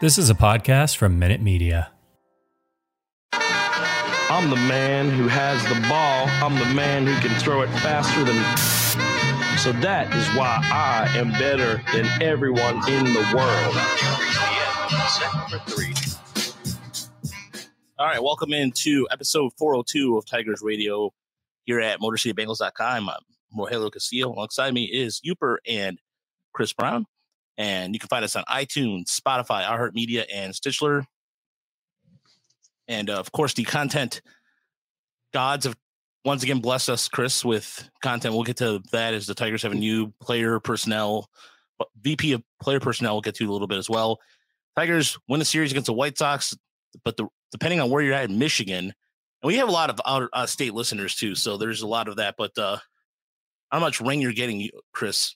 This is a podcast from Minute Media. I'm the man who has the ball. I'm the man who can throw it faster than... So that is why I am better than everyone in the world. All right, welcome into episode 402 of Tigers Radio here at MotorCityBengals.com. I'm Rogelio Castillo. Alongside me is Uper and Chris Brown. And you can find us on iTunes, Spotify, iHeartMedia, and Stitcher. And, of course, the content gods have once again blessed us, Chris, with content. We'll get to that as the Tigers have a new player personnel, VP of player personnel we'll get to a little bit as well. Tigers win the series against the White Sox, but depending on where you're at in Michigan, and we have a lot of out-of-state listeners too, so there's a lot of that. But how much rain you're getting, Chris?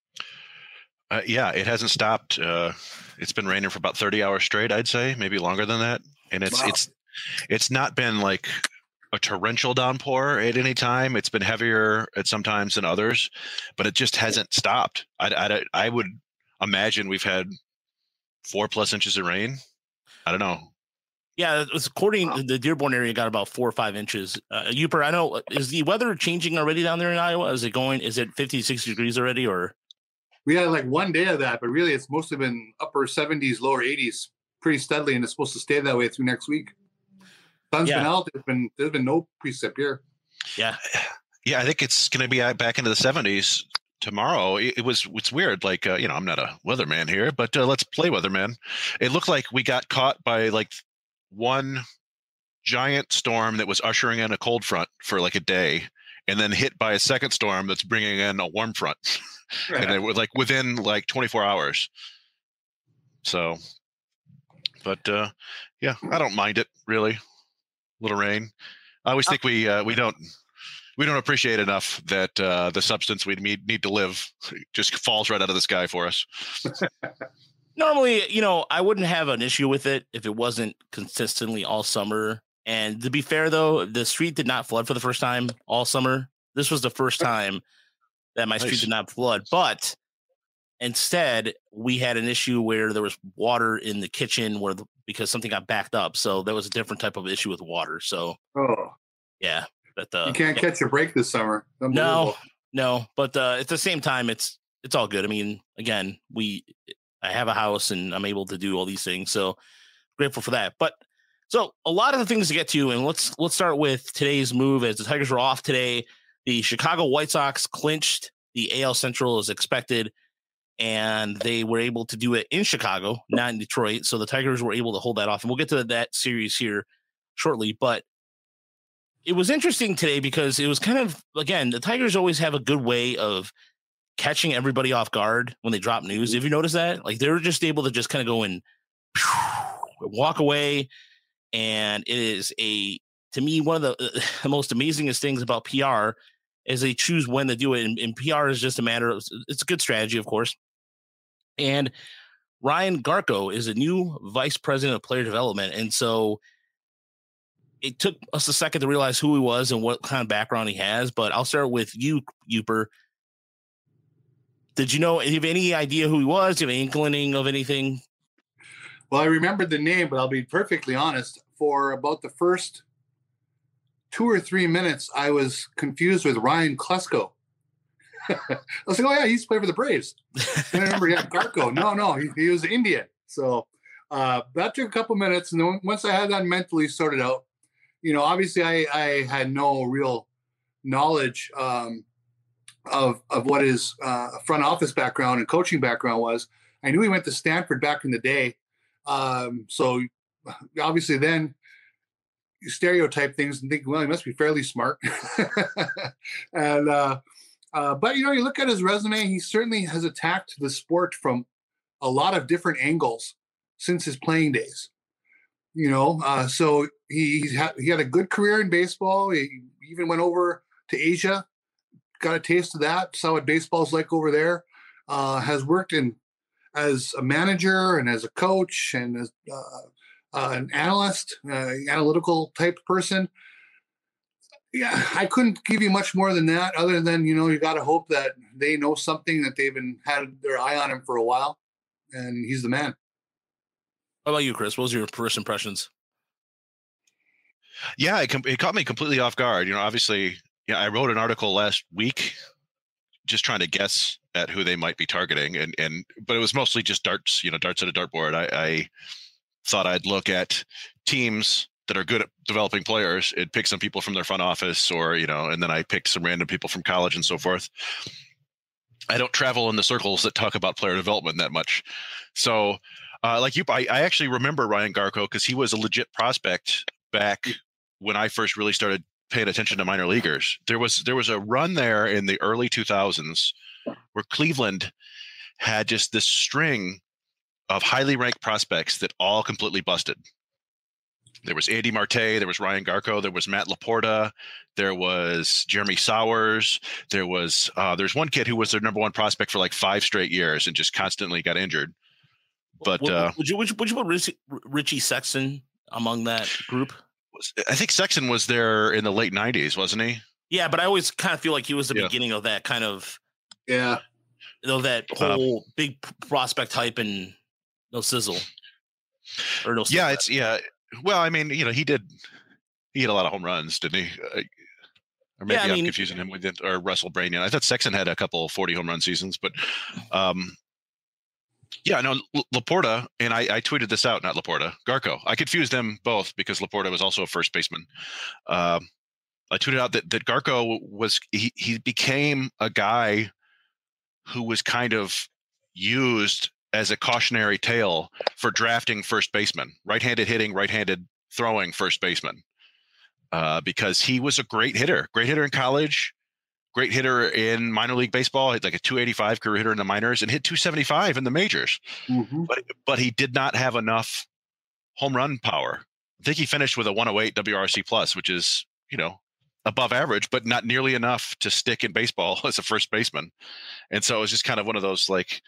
Yeah, it hasn't stopped. It's been raining for about 30 hours straight, I'd say, maybe longer than that. And it's not been like a torrential downpour at any time. It's been heavier at some times than others, but it just hasn't stopped. I would imagine we've had 4+ inches of rain. I don't know. Yeah, it was according to the Dearborn area got about 4 or 5 inches. Uper, I know, is the weather changing already down there in Iowa? Is it 50, 60 degrees already, or? We had like one day of that, but really it's mostly been upper 70s, lower 80s pretty steadily, and it's supposed to stay that way through next week. Sun's been out. There's been no precip here. Yeah. Yeah, I think it's going to be back into the 70s tomorrow. It's weird. Like, I'm not a weatherman here, but let's play weatherman. It looked like we got caught by like one giant storm that was ushering in a cold front for like a day, and then hit by a second storm that's bringing in a warm front. And they were like within like 24 hours. So, but yeah, I don't mind it really. A little rain. I always think we don't appreciate enough that the substance we need to live just falls right out of the sky for us. Normally, I wouldn't have an issue with it if it wasn't consistently all summer. And to be fair, though, the street did not flood for the first time all summer. This was the first time that my street did not flood, but instead we had an issue where there was water in the kitchen because something got backed up. So there was a different type of issue with water. So, yeah, but you can't catch a break this summer. No, but at the same time, it's all good. I mean, again, I have a house and I'm able to do all these things. So grateful for that. But so a lot of the things to get to, and let's start with today's move as the Tigers were off today. The Chicago White Sox clinched the AL Central as expected, and they were able to do it in Chicago, not in Detroit. So the Tigers were able to hold that off, and we'll get to that series here shortly. But it was interesting today because it was kind of, again, the Tigers always have a good way of catching everybody off guard when they drop news. Have you noticed that? Like, they're just able to just kind of go and walk away, and it is to me, one of the most amazingest things about PR is they choose when to do it. And PR is just a matter of, it's a good strategy, of course. And Ryan Garko is a new vice president of player development. And so it took us a second to realize who he was and what kind of background he has. But I'll start with you, Uper. Did you know, have any idea who he was? Do you have any inkling of anything? Well, I remembered the name, but I'll be perfectly honest. For about the first 2 or 3 minutes, I was confused with Ryan Klesko. I was like, oh, yeah, he used to play for the Braves. And I remember, Garko. No, he was Indian. So that took a couple minutes. And then once I had that mentally sorted out, obviously I had no real knowledge of what his front office background and coaching background was. I knew he went to Stanford back in the day. So obviously then you stereotype things and think, well, he must be fairly smart. And, but you look at his resume, he certainly has attacked the sport from a lot of different angles since his playing days, so he had a good career in baseball. He even went over to Asia, got a taste of that, saw what baseball's like over there, has worked as a manager and as a coach and as an analyst, analytical type person. Yeah, I couldn't give you much more than that, other than, you got to hope that they know something, that they've had their eye on him for a while, and he's the man. How about you, Chris? What was your first impressions? Yeah, it caught me completely off guard. Obviously, I wrote an article last week just trying to guess at who they might be targeting, but it was mostly just darts, darts at a dartboard. I thought I'd look at teams that are good at developing players and pick some people from their front office, or and then I picked some random people from college and so forth. I don't travel in the circles that talk about player development that much. So like you, I actually remember Ryan Garko because he was a legit prospect back when I first really started paying attention to minor leaguers. There was a run there in the early 2000s where Cleveland had just this string of highly ranked prospects that all completely busted. There was Andy Marte, there was Ryan Garko, there was Matt Laporta, there was Jeremy Sowers, there's one kid who was their number one prospect for like 5 straight years and just constantly got injured. But would you put Richie Sexson among that group? I think Sexton was there in the late 90s, wasn't he? Yeah, but I always kind of feel like he was the beginning of that kind of that whole big prospect hype and no sizzle or no. Well, I mean, he hit a lot of home runs, didn't he? Or maybe I'm confusing him with or Russell Branyan. I thought Sexton had a couple 40 home run seasons, but Laporta, and I tweeted this out, not Laporta, Garko. I confused them both because Laporta was also a first baseman. I tweeted out that Garko he became a guy who was kind of used as a cautionary tale for drafting first baseman, right-handed hitting, right-handed throwing first baseman, because he was a great hitter in college, great hitter in minor league baseball, like a 285 career hitter in the minors and hit 275 in the majors. Mm-hmm. But he did not have enough home run power. I think he finished with a 108 WRC plus, which is, above average, but not nearly enough to stick in baseball as a first baseman. And so it was just kind of one of those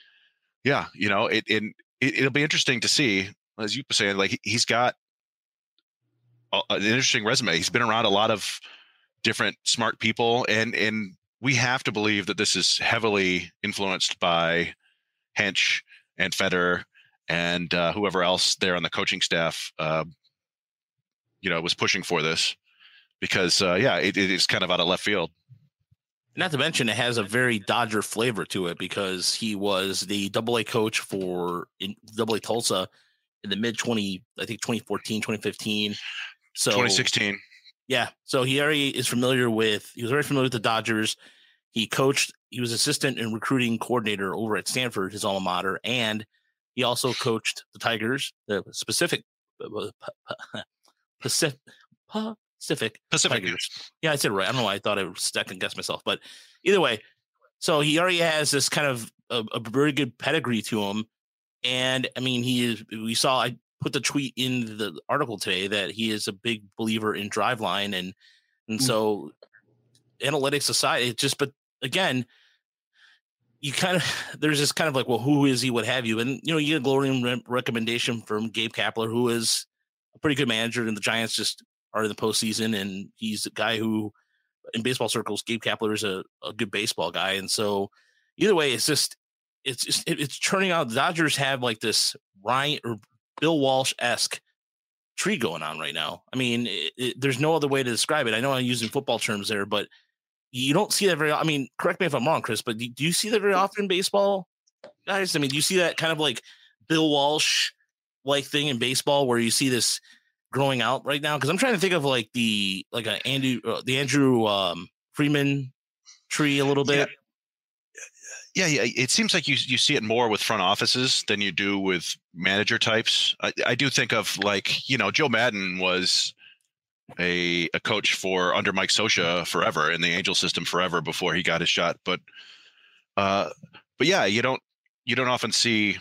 it'll be interesting to see, as you were saying, like he's got an interesting resume. He's been around a lot of different smart people, and we have to believe that this is heavily influenced by Hench and Feder and whoever else there on the coaching staff, was pushing for this because, it is kind of out of left field. Not to mention it has a very Dodger flavor to it because he was the AA coach for AA Tulsa in the mid 2014, 2015. So 2016. Yeah. So he was very familiar with the Dodgers. He was assistant and recruiting coordinator over at Stanford, his alma mater. And he also coached the Tigers, the Pacific Tigers. Yeah, I said it right. I don't know why I thought I was second guess myself, but either way, so he already has this kind of a very good pedigree to him. And I mean, I put the tweet in the article today that he is a big believer in Driveline. And so analytics aside, but again, there's this kind of like, well, who is he? What have you? And, you get a glowing recommendation from Gabe Kapler, who is a pretty good manager, and the Giants just are in the postseason. And he's a guy who, in baseball circles, Gabe Kapler is a good baseball guy. And so either way, it's turning out the Dodgers have like this Ryan or Bill Walsh-esque tree going on right now. I mean, there's no other way to describe it. I know I'm using football terms there, but you don't see that very often. I mean, correct me if I'm wrong, Chris, but do you see that very often in baseball, guys? I mean, do you see that kind of like Bill Walsh-like thing in baseball where you see this growing out right now? Because I'm trying to think of like the Andrew Freeman tree a little bit. Yeah. It seems like you see it more with front offices than you do with manager types. I do think of Joe Madden was a coach under Mike Scioscia forever in the Angel system forever before he got his shot. But yeah, you don't often see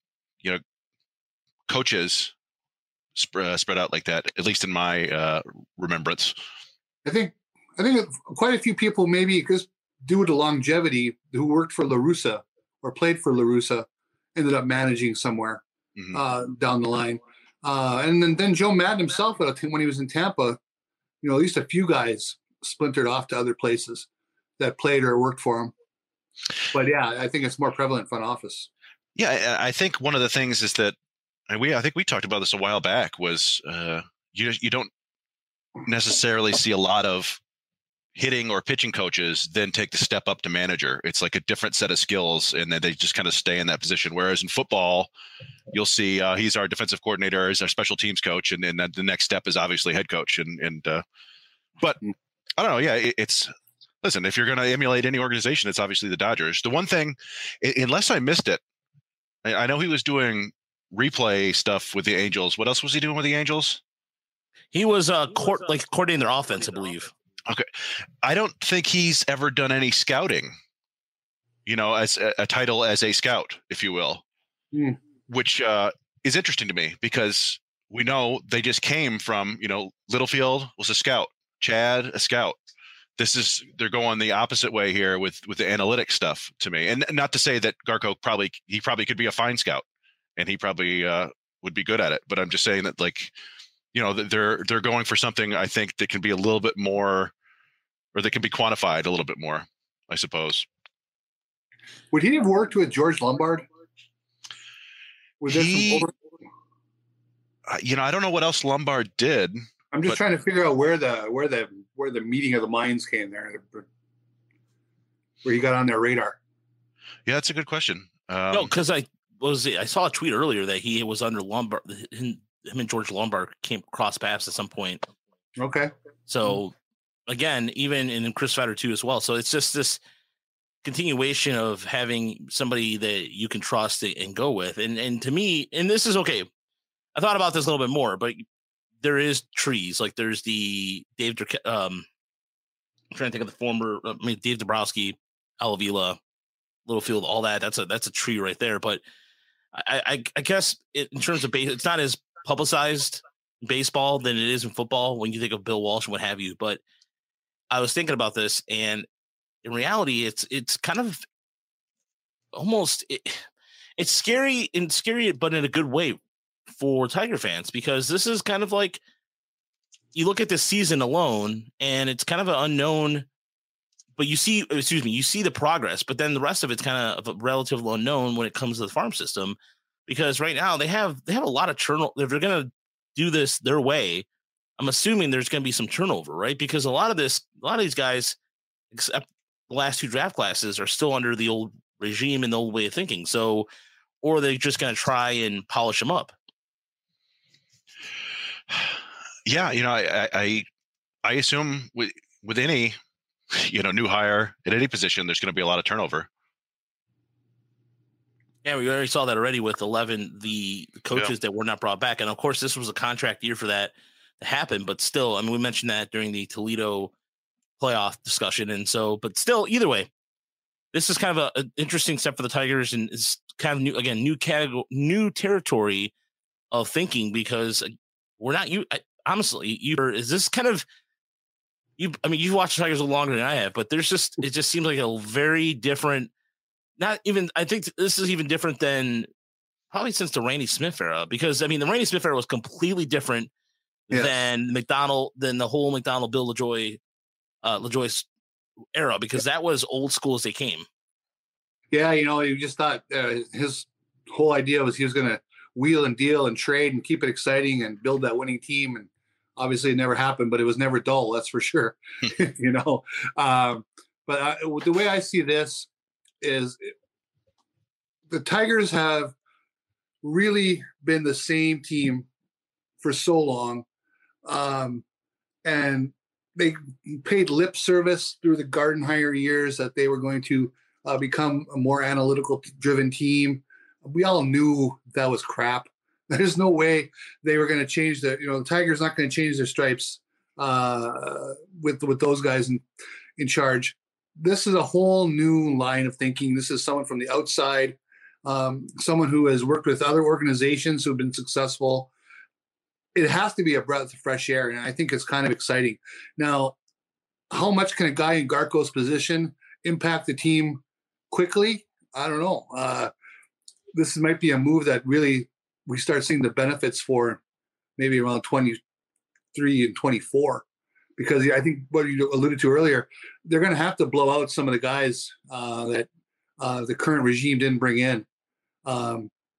coaches spread out like that, at least in my remembrance. I think quite a few people, maybe because due to longevity, who worked for La Russa or played for La Russa, ended up managing somewhere down the line. And then Joe Madden himself, when he was in Tampa, at least a few guys splintered off to other places that played or worked for him. But yeah, I think it's more prevalent front office. Yeah, I think one of the things is that and I think we talked about this a while back, was you don't necessarily see a lot of hitting or pitching coaches then take the step up to manager. It's like a different set of skills, and then they just kind of stay in that position. Whereas in football, you'll see he's our defensive coordinator, he's our special teams coach, and then the next step is obviously head coach. But I don't know. Yeah, listen, if you're going to emulate any organization, it's obviously the Dodgers. The one thing, unless I missed it, I know he was doing replay stuff with the Angels. What else was he doing with the Angels? He was coordinating their offense, I believe. Okay. I don't think he's ever done any scouting, as a title as a scout, if you will, which is interesting to me because we know they just came from, Littlefield was a scout, Chad, a scout. They're going the opposite way here with the analytics stuff to me. And not to say that Garko probably could be a fine scout and he probably would be good at it. But I'm just saying that they're going for something I think that can be a little bit more, or that can be quantified a little bit more, I suppose. Would he have worked with George Lombard? I don't know what else Lombard did. I'm just trying to figure out where the meeting of the minds came there, where he got on their radar. Yeah, that's a good question. No, because I saw a tweet earlier that he was under Lombard. Him and George Lombard came cross paths at some point. Okay. So again, even in Chris Fetter too as well. So it's just this continuation of having somebody that you can trust and go with. And to me, and this is okay. I thought about this a little bit more, but there is trees. Like there's the I'm trying to think of the former, Dave Dabrowski, Al Avila, Littlefield, all that. That's a tree right there. But I guess in terms of base, it's not as publicized in baseball than it is in football when you think of Bill Walsh and what have you. But I was thinking about this, and in reality, it's kind of almost it's scary, but in a good way for Tiger fans, because this is kind of like, you look at this season alone and it's kind of an unknown, but you see the progress, but then the rest of it's kind of a relative unknown when it comes to the farm system, because right now they have a lot of turnover. If they're going to do this their way, I'm assuming there's going to be some turnover, right? Because a lot of these guys, except the last two draft classes, are still under the old regime and the old way of thinking. So, or they're just going to try and polish them up. Yeah, I assume with any new hire at any position, there's going to be a lot of turnover. Yeah, we already saw that already with 11 the coaches that were not brought back, and of course this was a contract year for that to happen. But still, I mean, we mentioned that during the Toledo playoff discussion, and so, but still, either way, this is kind of an interesting step for the Tigers, and it's kind of new territory of thinking, because we're not honestly, is this kind of you've watched the Tigers a little longer than I have, but it just seems like a very different, I think this is even different than probably since the Randy Smith era, because the Randy Smith era was completely different than the whole McDonald, Bill LaJoyce era, because that was old school as they came. Yeah. You just thought his whole idea was he was going to wheel and deal and trade and keep it exciting and build that winning team. And obviously it never happened, but it was never dull. That's for sure. But the way I see this is the Tigers have really been the same team for so long. And they paid lip service through the Gardenhire years that they were going to become a more analytical driven team. We all knew that was crap. There's no way they were going to change the Tigers not going to change their stripes with those guys in charge. This is a whole new line of thinking. This is someone from the outside, someone who has worked with other organizations who have been successful. It has to be a breath of fresh air, and I think it's kind of exciting. Now, how much can a guy in Garko's position impact the team quickly? I don't know. This might be a move that really we start seeing the benefits for maybe around 23 and 24, because I think what you alluded to earlier, they're going to have to blow out some of the guys that the current regime didn't bring in.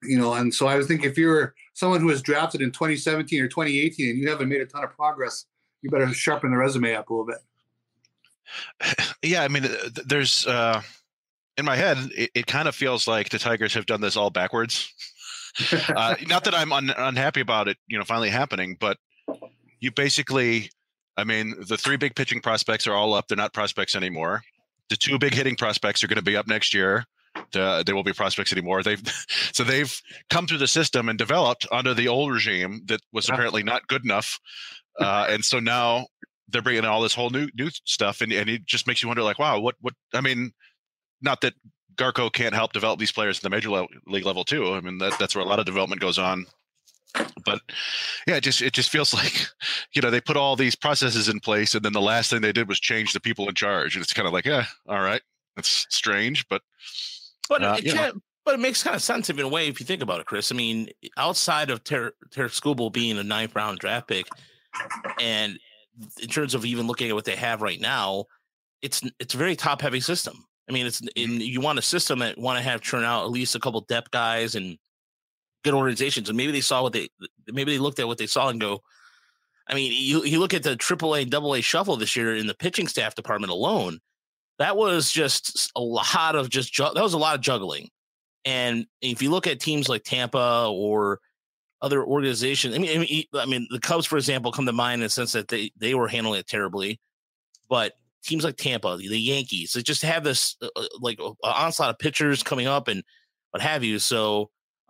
And so I was thinking if you're someone who was drafted in 2017 or 2018 and you haven't made a ton of progress, you better sharpen the resume up a little bit. Yeah, I mean, there's in my head, it kind of feels like the Tigers have done this all backwards. Not that I'm unhappy about it, finally happening, but you basically, I mean, the 3 big pitching prospects are all up. They're not prospects anymore. The 2 big hitting prospects are going to be up next year. They won't be prospects anymore. They've come through the system and developed under the old regime that was apparently not good enough. And so now they're bringing in all this whole new stuff. And it just makes you wonder, like, wow, what, I mean, not that Garco can't help develop these players at the major league level too. I mean, that's where a lot of development goes on. But yeah, it just feels like, they put all these processes in place, and then the last thing they did was change the people in charge. And it's kind of like, yeah, all right, that's strange, but it makes kind of sense in a way if you think about it, Chris. I mean, outside of Tarik Skubal being a 9th round draft pick, and in terms of even looking at what they have right now, it's a very top heavy system. I mean, you want a system that want to have churn out at least a couple depth guys and good organizations. And maybe they looked at what they saw and go, I mean, you look at the AAA and AA shuffle this year in the pitching staff department alone, that was just a lot of juggling. And if you look at teams like Tampa or other organizations, I mean, the Cubs, for example, come to mind in the sense that they were handling it terribly, but teams like Tampa, the Yankees, they just have this like onslaught of pitchers coming up and what have you. So,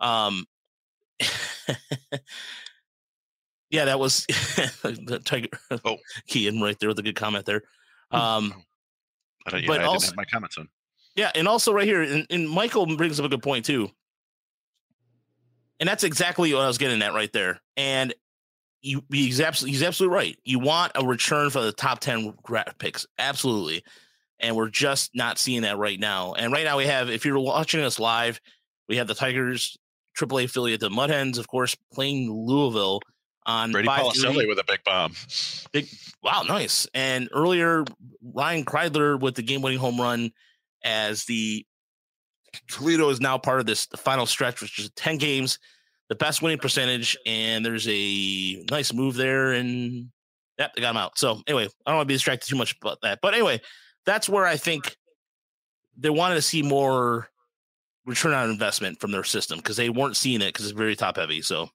yeah, that was the Tiger Kean right there with a good comment there. I didn't have my comments on. Yeah, and also right here, and Michael brings up a good point too. And that's exactly what I was getting at right there. And he's absolutely right. You want a return for the top 10 draft picks. Absolutely. And we're just not seeing that right now. And right now we have, if you're watching us live, we have the Tigers AAA affiliate, the Mud Hens, of course, playing Louisville on Brady Policelli with a big bomb. Wow, nice. And earlier, Ryan Kreidler with the game-winning home run as the Toledo is now part of the final stretch, which is 10 games, the best winning percentage, and there's a nice move there, and they got him out. So anyway, I don't want to be distracted too much about that. But anyway, that's where I think they wanted to see more return on investment from their system because they weren't seeing it because it's very top heavy. So,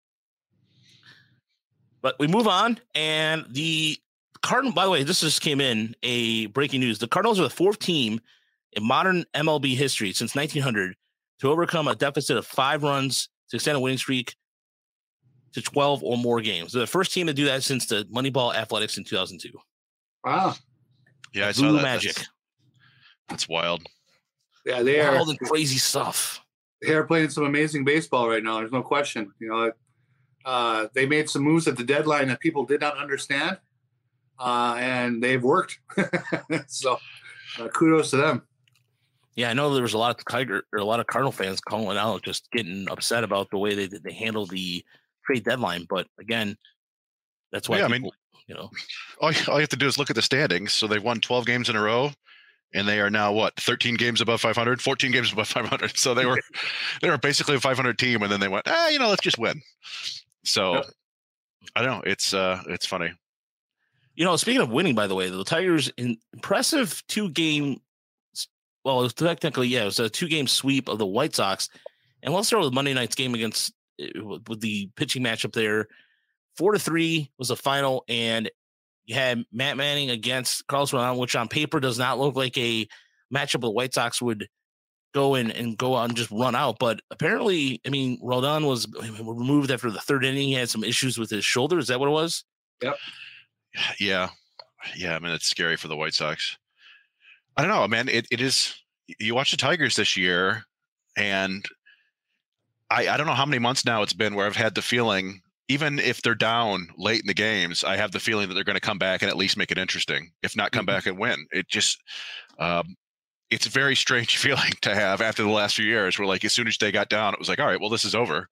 but we move on, and the Cardinals, by the way, this just came in, a breaking news. The Cardinals are the 4th team in modern MLB history since 1900 to overcome a deficit of 5 runs to extend a winning streak to 12 or more games. They're the first team to do that since the Moneyball Athletics in 2002. Wow. Yeah, I saw that. Magic. That's wild. Yeah, they are. All the crazy stuff. They are playing some amazing baseball right now. There's no question. They made some moves at the deadline that people did not understand, and they've worked. So kudos to them. Yeah, I know there was a lot of Cardinal fans calling out, just getting upset about the way they handled the trade deadline. But again, that's why all you have to do is look at the standings. So they've won 12 games in a row, and they are now 13 games above 500, 14 games above 500. So they were basically a 500 team, and then they went, let's just win. So yep. I don't know. It's funny. Speaking of winning, by the way, the Tigers impressive 2-game. Well, it was technically, it was a 2-game sweep of the White Sox. And let's start with Monday night's game with the pitching matchup there. 4-3 was the final, and you had Matt Manning against Carlos Rodon, which on paper does not look like a matchup the White Sox would go in and go out and just run out. But apparently, Rodon was removed after the 3rd inning. He had some issues with his shoulder. Is that what it was? Yep. Yeah. It's scary for the White Sox. I don't know, man. It is. You watch the Tigers this year, and I don't know how many months now it's been where I've had the feeling, even if they're down late in the games, I have the feeling that they're going to come back and at least make it interesting, if not come back and win. It just, it's a very strange feeling to have after the last few years where, like, as soon as they got down, it was like, all right, well, this is over.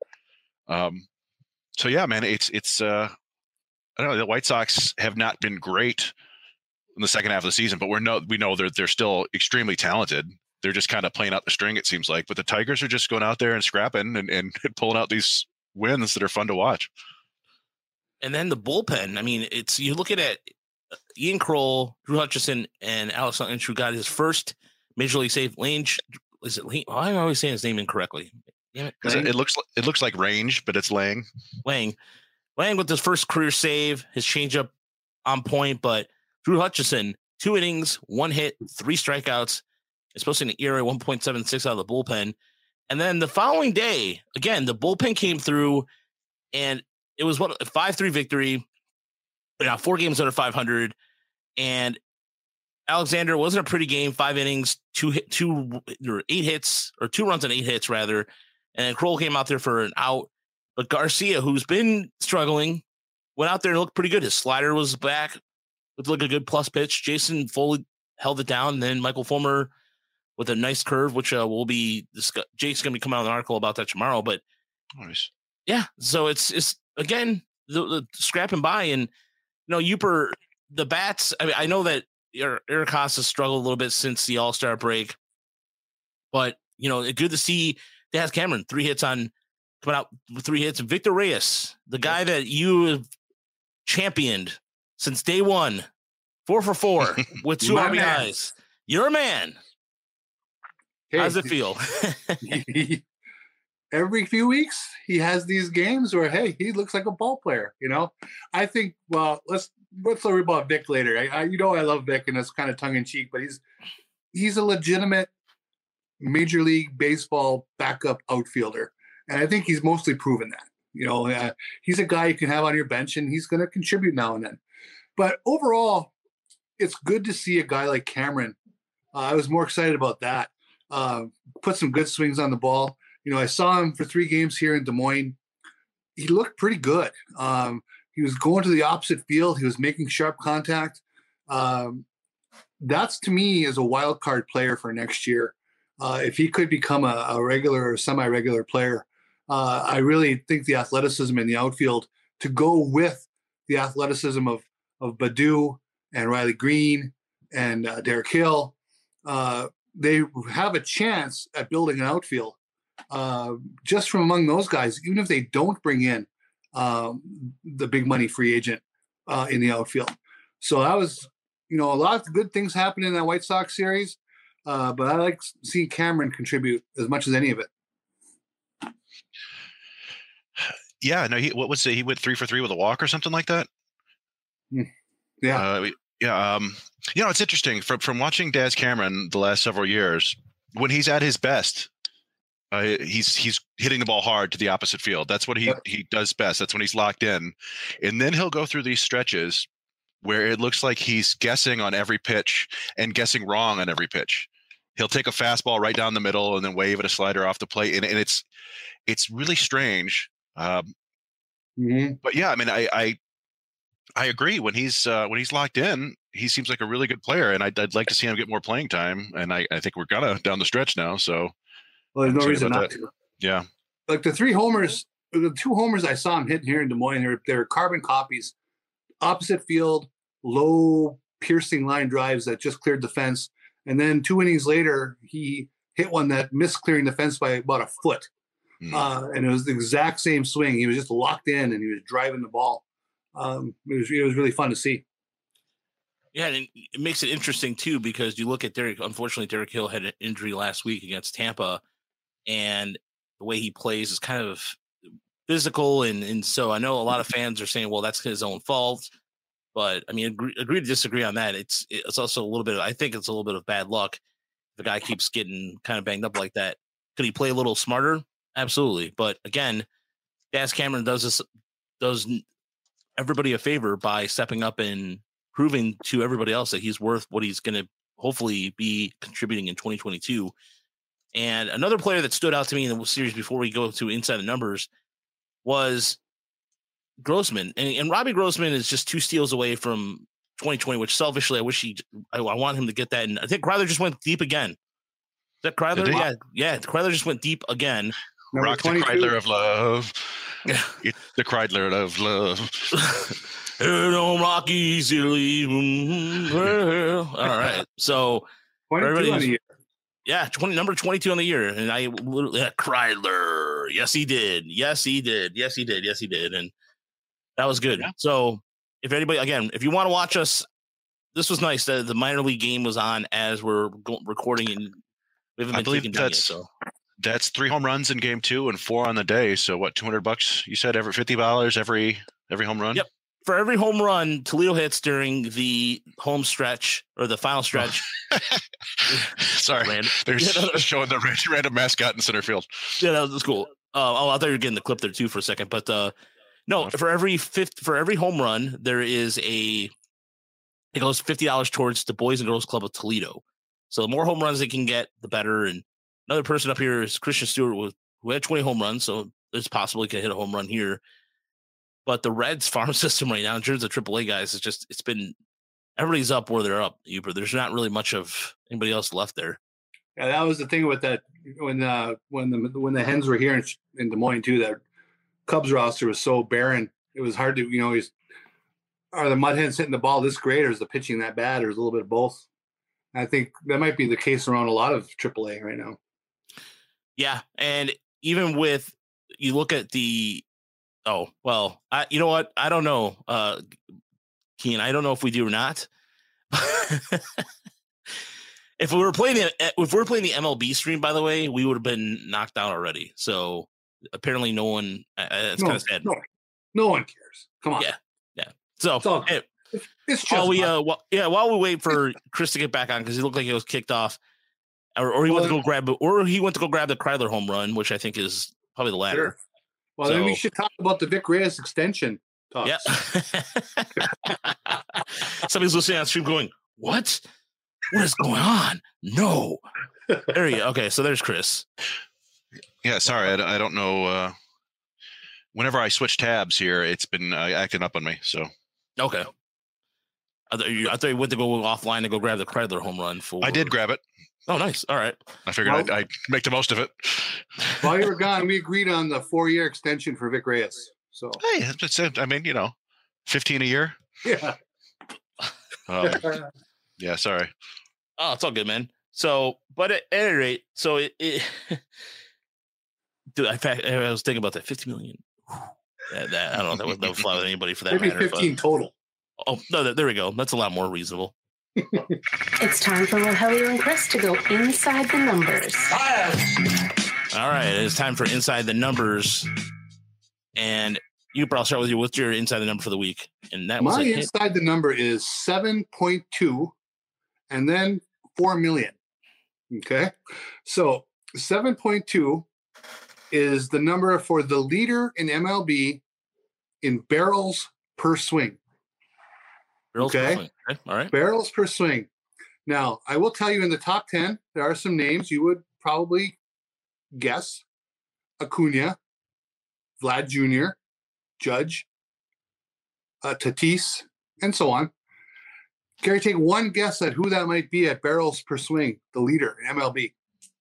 So yeah, man, it's I don't know. The White Sox have not been great in the second half of the season, but we know they're still extremely talented. they're just kind of playing out the string, it seems like. But the Tigers are just going out there and scrapping and pulling out these wins that are fun to watch. And then the bullpen. I mean, you look at it, Ian Kroll, Drew Hutchison, and Alex Lynch, who got his first major league save. Lange, is it Lange? Oh, I'm always saying his name incorrectly. Damn it. It looks like Range, but it's Lang. Lang with his first career save, his changeup on point, but Drew Hutchison, 2 innings, 1 hit, 3 strikeouts. It's posting an ERA 1.76 out of the bullpen. And then the following day, again, the bullpen came through, and it was a 5-3 victory. 4 games under 500. And Alexander wasn't a pretty game. 5 innings, 2 hits, or 2 runs and 8 hits rather. And then Kroll came out there for an out. But Garcia, who's been struggling, went out there and looked pretty good. His slider was back with like a good plus pitch. Jason Foley held it down. And then Michael Fulmer with a nice curve, which will be Jake's going to be coming out with an article about that tomorrow. But nice. Yeah, so it's again the scrapping by, and Uper, the bats. I mean, I know that Eric Haas has struggled a little bit since the All-Star break, but good to see Daz Cameron 3 hits coming out with 3 hits. Victor Reyes, the guy that you have championed since day one, 4 for 4 with 2 RBIs. You're a man. Hey, how's it feel? Every few weeks he has these games where, hey, he looks like a ball player. I think, well, let's worry about Vic later. I love Vic, and it's kind of tongue in cheek, but he's a legitimate Major League Baseball backup outfielder, and I think he's mostly proven that. He's a guy you can have on your bench, and he's going to contribute now and then. But overall, it's good to see a guy like Cameron. I was more excited about that. Put some good swings on the ball. I saw him for 3 games here in Des Moines. He looked pretty good. He was going to the opposite field. He was making sharp contact. That's, to me, is a wild card player for next year. If he could become a regular or semi-regular player, I really think the athleticism in the outfield to go with the athleticism of Baddoo and Riley Green and Derek Hill, they have a chance at building an outfield. Just from among those guys, even if they don't bring in the big money free agent in the outfield. So that was, a lot of good things happened in that White Sox series. But I like seeing Cameron contribute as much as any of it. Yeah, no, he went 3 for 3 with a walk or something like that. Yeah. It's interesting from watching Daz Cameron the last several years. When he's at his best, he's hitting the ball hard to the opposite field. That's what he does best. That's when he's locked in. And then he'll go through these stretches where it looks like he's guessing on every pitch and guessing wrong on every pitch. He'll take a fastball right down the middle and then wave at a slider off the plate. And it's really strange. But yeah, I mean, I agree. When he's locked in, he seems like a really good player, and I'd like to see him get more playing time. And I think we're gonna down the stretch now. So well, there's no reason not to. Yeah, like the 2 homers I saw him hitting here in Des Moines, they're carbon copies, opposite field, low piercing line drives that just cleared the fence, and then 2 innings later he hit one that missed clearing the fence by about a foot, and it was the exact same swing. He was just locked in and he was driving the ball. It was really fun to see. Yeah, and it makes it interesting too, because you look at Derek. Unfortunately, Derek Hill had an injury last week against Tampa, and the way he plays is kind of physical, and so I know a lot of fans are saying, well, that's his own fault. But I mean, agree to disagree on that. It's also a little bit. I think it's a little bit of bad luck. If the guy keeps getting kind of banged up like that, could he play a little smarter? Absolutely. But again, Daz Cameron does everybody a favor by stepping up and proving to everybody else that he's worth what he's going to hopefully be contributing in 2022. And another player that stood out to me in the series before we go to inside the numbers was Grossman. And Robbie Grossman is just 2 steals away from 2020, which selfishly I want him to get that. And I think Kreidler just went deep again. Is that Kreidler? Yeah. Kreidler just went deep again. Rock the Kreidler of love. It's the Kreidler of love. Don't rock easily. All right. So Yeah, number 22 on the year, and I literally Kreidler. Yes, he did. And that was good. Yeah. So, if anybody, again, if you want to watch us, this was nice. The minor league game was on as we're recording, and we haven't been taking down yet. So that's 3 home runs in game 2 and 4 on the day. So what? $200? You said every $50 every home run. Yep. For every home run Toledo hits during the home stretch or the final stretch. Sorry, they're showing the random mascot in center field. Yeah, that was cool. I thought you were getting the clip there too for a second, but no. For every home run, there is it goes $50 towards the Boys and Girls Club of Toledo. So the more home runs they can get, the better. And another person up here is Christian Stewart, who had 20 home runs, so it's possible he can hit a home run here. But the Reds farm system right now, in terms of AAA guys, it's been everybody's up where they're up. There's not really much of anybody else left there. Yeah, that was the thing with that when the Hens were here in Des Moines too. That Cubs roster was so barren. It was hard to are the Mud Hens hitting the ball this great, or is the pitching that bad, or is a little bit of both? I think that might be the case around a lot of AAA right now. Yeah, and even with you look at the. Oh, well, you know what? I don't know, Keen. I don't know if we do or not. If we were playing the MLB stream, by the way, we would have been knocked out already. So apparently no one, it's kind of sad. No one cares. Come on. Yeah. So it's just while we wait for Chris to get back on, because he looked like he was kicked off or he went to go grab the Kreidler home run, which I think is probably the latter. Sure. Well, then we should talk about the Vic Reyes extension talks. Yeah. Somebody's listening on stream going, what? What is going on? No. There you go. Okay, so there's Chris. Yeah, sorry. I don't know. Whenever I switch tabs here, it's been acting up on me. So okay. I thought you went to go offline to go grab the Kreidler home run. I did grab it. Oh, nice. All right. I figured I'd make the most of it. While you were gone, we agreed on the 4-year extension for Vic Reyes. So hey, I mean, 15 a year. Yeah. Yeah. Sorry. Oh, it's all good, man. So, but at any rate, so it dude, in fact, I was thinking about that 50 million. That I don't know. That would fly with anybody for that maybe matter. 15 total. Oh no, there we go. That's a lot more reasonable. It's time for Rogelio and Chris to go inside the numbers. All right, it's time for Inside the Numbers. And I'll start with you. What's your Inside the Number for the week? And that was my Inside the Number is 7.2 and then 4 million. Okay. So 7.2 is the number for the leader in MLB in barrels per swing. Barrels per swing. Okay. All right. Barrels per swing. Now, I will tell you in the top 10, there are some names you would probably guess. Acuna, Vlad Jr., Judge, Tatis, and so on. Gary, take one guess at who that might be at barrels per swing, the leader in MLB.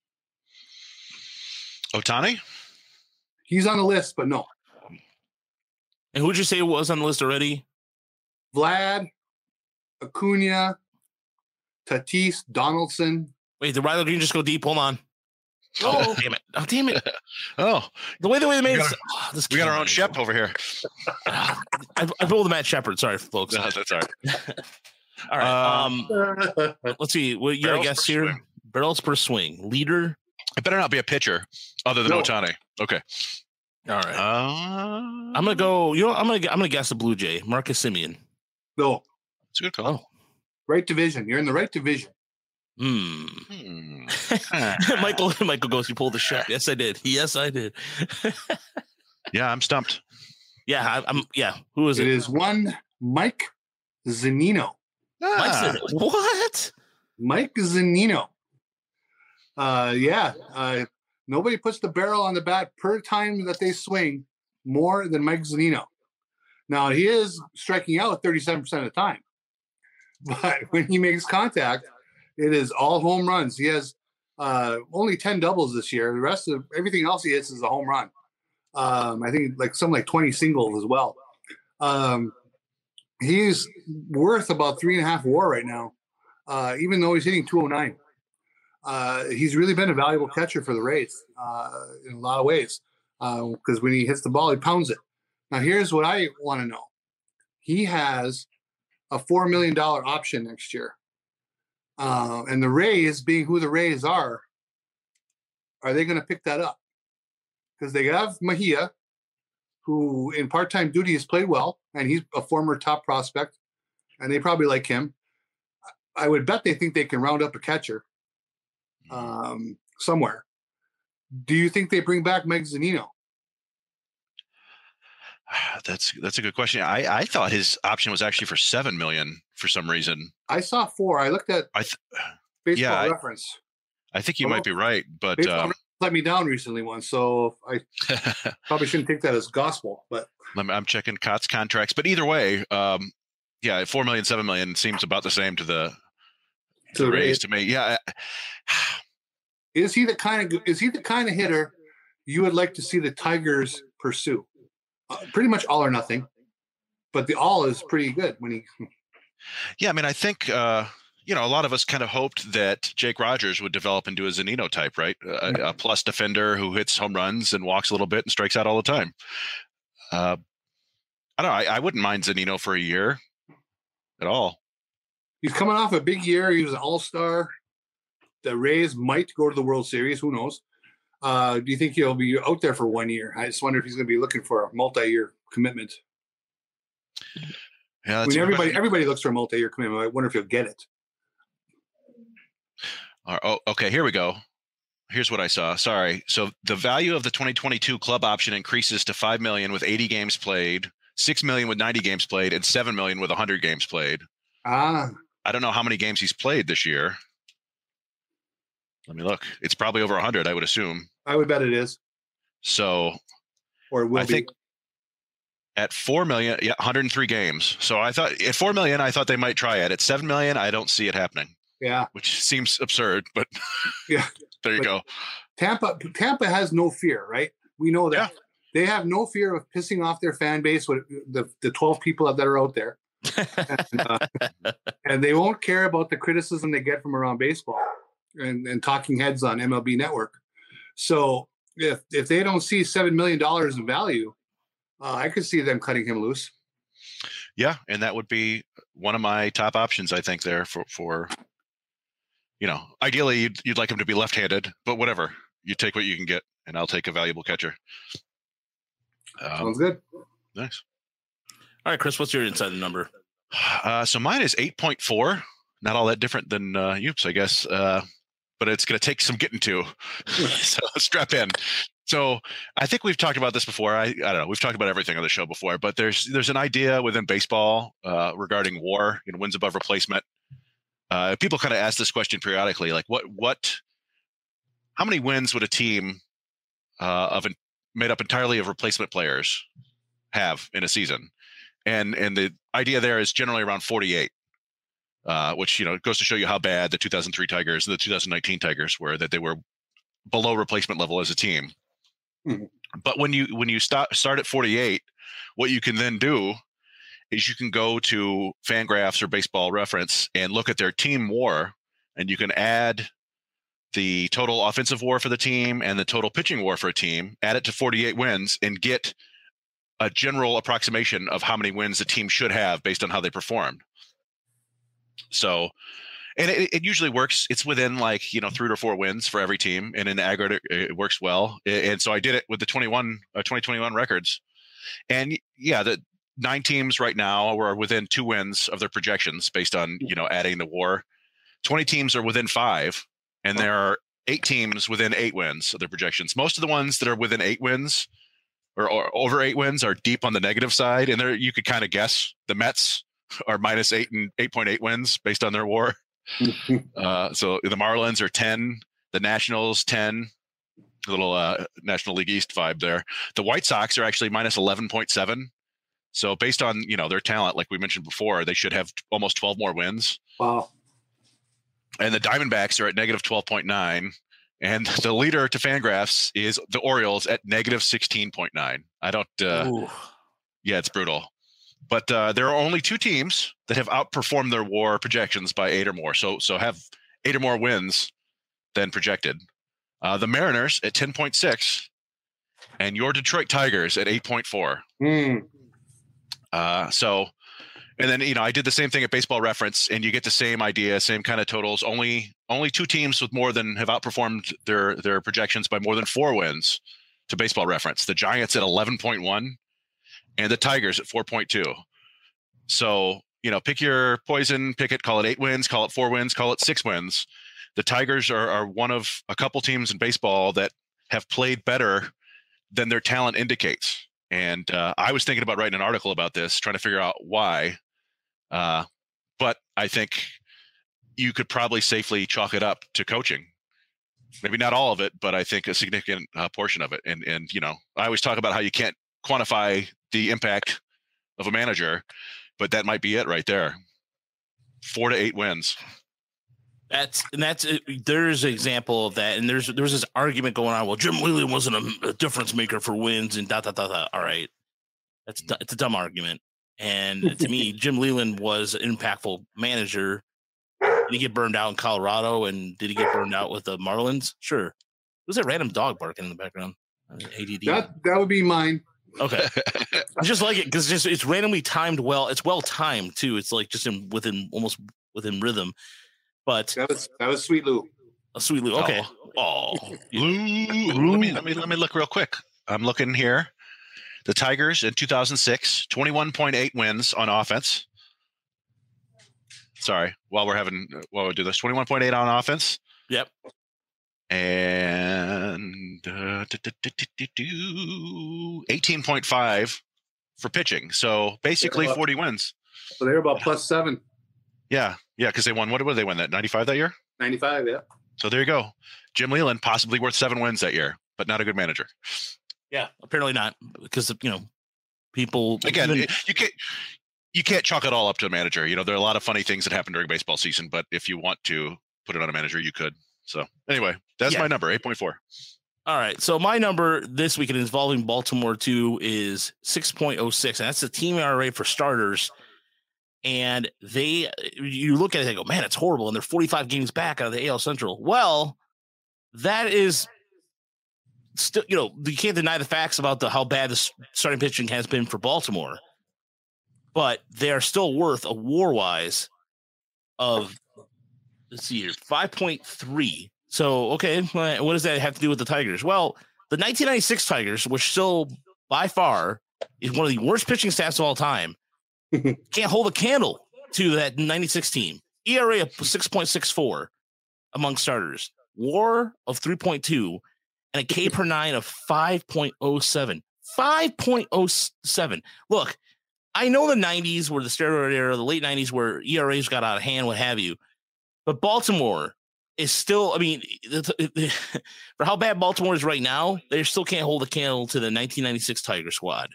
Ohtani? He's on the list, but no. And who'd you say was on the list already? Vlad, Acuna, Tatis, Donaldson. Wait, did Riley Green just go deep? Hold on. Oh, damn it. Oh, damn it. Oh. The way they made it. We got our own Shep over here. I pulled the Matt Shepard. Sorry, folks. No, that's all right. All right. Let's see. What you got a guess here? Swing. Barrels per swing. Leader? It better not be a pitcher other than Ohtani. Okay. All right. I'm gonna go. I'm gonna guess the Blue Jay, Marcus Semien. No. It's a good call. Oh. Right division. You're in the right division. Michael goes, you pulled the Shep. Yes, I did. Yes, I did. Yeah, I'm stumped. Yeah, Who is it? It is one Mike Zunino. What? Mike Zunino. Nobody puts the barrel on the bat per time that they swing more than Mike Zunino. Now, he is striking out 37% of the time. But when he makes contact, it is all home runs. He has only 10 doubles this year. The rest of everything else he hits is a home run. I think like 20 singles as well. He's worth about 3.5 WAR right now, even though he's hitting 209. he's really been a valuable catcher for the Rays in a lot of ways. Because when he hits the ball, he pounds it. Now, here's what I want to know. He has a $4 million option next year. And the Rays, being who the Rays are they going to pick that up? Because they have Mejia, who in part-time duty has played well, and he's a former top prospect, and they probably like him. I would bet they think they can round up a catcher somewhere. Do you think they bring back Mike Zunino? That's a good question. I thought his option was actually for $7 million for some reason. I saw 4. I looked at Baseball Reference. I think you might be right, but Baseball let me down recently once, so I probably shouldn't take that as gospel. But I'm checking Cott's contracts. But either way, $4 million, $7 million seems about the same to the Rays to me. Yeah. Is he the kind of hitter you would like to see the Tigers pursue? Pretty much all or nothing, but the all is pretty good when he. Yeah, I mean, I think a lot of us kind of hoped that Jake Rogers would develop into a Zunino type, right? A plus defender who hits home runs and walks a little bit and strikes out all the time. I don't know. I wouldn't mind Zunino for a year at all. He's coming off a big year. He was an all-star. The Rays might go to the World Series. Who knows? Do you think he'll be out there for 1 year? I just wonder if he's going to be looking for a multi-year commitment. Yeah, everybody looks for a multi-year commitment. I wonder if he'll get it. Okay, here we go. Here's what I saw. Sorry. So the value of the 2022 club option increases to $5 million with 80 games played, $6 million with 90 games played, and $7 million with 100 games played. I don't know how many games he's played this year. Let me look. It's probably over 100, I would assume. I would bet it is. So, or it will I think at $4 million, 103 games. So I thought at $4 million, I thought they might try it. At $7 million, I don't see it happening. Yeah, which seems absurd, but yeah, there you go. Tampa has no fear, right? We know that. Yeah. They have no fear of pissing off their fan base with the 12 people that are out there, and they won't care about the criticism they get from around baseball and talking heads on MLB Network. So if they don't see $7 million in value, I could see them cutting him loose. Yeah, and that would be one of my top options, I think, there for ideally you'd like him to be left-handed, but whatever. You take what you can get, and I'll take a valuable catcher. Sounds good. Nice. All right, Chris, what's your insider number? So mine is 8.4. Not all that different than Youp's, I guess. But it's going to take some getting to. So strap in. So I think we've talked about this before. I don't know. We've talked about everything on the show before, but there's an idea within baseball regarding WAR, wins above replacement. People kind of ask this question periodically, like how many wins would a team made up entirely of replacement players have in a season? And the idea there is generally around 48. Which goes to show you how bad the 2003 Tigers and the 2019 Tigers were, that they were below replacement level as a team. Mm-hmm. But when you start at 48, what you can then do is you can go to Fangraphs or Baseball Reference and look at their team WAR, and you can add the total offensive WAR for the team and the total pitching WAR for a team, add it to 48 wins, and get a general approximation of how many wins the team should have based on how they performed. So, and it usually works. It's within 3 or 4 wins for every team, and in the aggregate, it works well. And so I did it with the 2021 records, and the 9 teams right now are within 2 wins of their projections based on adding the WAR. 20 teams are within 5, and there are 8 teams within 8 wins of their projections. Most of the ones that are within 8 wins or over 8 wins are deep on the negative side, and there you could kind of guess. The Mets are -8 and 8.8 wins based on their WAR. So the Marlins are 10, the Nationals 10, a little National League East vibe there. The White Sox are actually -11.7. So based on their talent, like we mentioned before, they should have almost 12 more wins. Wow. And the Diamondbacks are at -12.9, and the leader to Fangraphs is the Orioles at -16.9. I don't. Yeah, it's brutal. But there are only 2 teams that have outperformed their WAR projections by 8 or more. So have 8 or more wins than projected. The Mariners at 10.6, and your Detroit Tigers at 8.4. And then, I did the same thing at Baseball Reference, and you get the same idea, same kind of totals. Only two teams with have outperformed their projections by more than 4 wins to Baseball Reference. The Giants at 11.1 and the Tigers at 4.2. So, pick your poison, pick it, call it 8 wins, call it 4 wins, call it 6 wins. The Tigers are one of a couple teams in baseball that have played better than their talent indicates. And I was thinking about writing an article about this, trying to figure out why. But I think you could probably safely chalk it up to coaching. Maybe not all of it, but I think a significant portion of it. And I always talk about how you can't quantify the impact of a manager, but that might be it right there. 4 to 8 wins. There's an example of that. And there was this argument going on. Well, Jim Leyland wasn't a difference maker for wins and . All right. It's a dumb argument. And to me, Jim Leyland was an impactful manager. Did he get burned out in Colorado? And did he get burned out with the Marlins? Sure. Was that random dog barking in the background? ADD. That would be mine. Okay. I just like it because it's randomly timed well. It's well timed too. It's like just almost within rhythm. But that was Sweet Lou. A Sweet Lou. Okay. Lou. Let me look real quick. I'm looking here. The Tigers in 2006, 21.8 wins on offense. Sorry, while we do this, 21.8 on offense. Yep. And 18.5 for pitching. So basically 40 wins. So they were about +7. Yeah, because they won. What did they win? That 95 that year? 95, yeah. So there you go. Jim Leyland possibly worth 7 wins that year, but not a good manager. Yeah, apparently not, because people again. You can't chalk it all up to a manager. There are a lot of funny things that happen during baseball season, but if you want to put it on a manager, you could. So anyway, that's my number, 8.4. All right. So my number this weekend involving Baltimore too is 6.06, and that's the team ERA for starters. And you look at it and go, man, it's horrible. And they're 45 games back out of the AL Central. Well, that is still, you can't deny the facts about how bad the starting pitching has been for Baltimore, but they are still worth a WAR-wise of, let's see here, 5.3. So, okay, what does that have to do with the Tigers? Well, the 1996 Tigers, which still by far is one of the worst pitching stats of all time, can't hold a candle to that 96 team. ERA of 6.64 among starters, WAR of 3.2, and a K per 9 of 5.07. 5.07. Look, I know the 90s were the steroid era, the late 90s where ERAs got out of hand, what have you. But Baltimore is still, for how bad Baltimore is right now, they still can't hold a candle to the 1996 Tiger squad.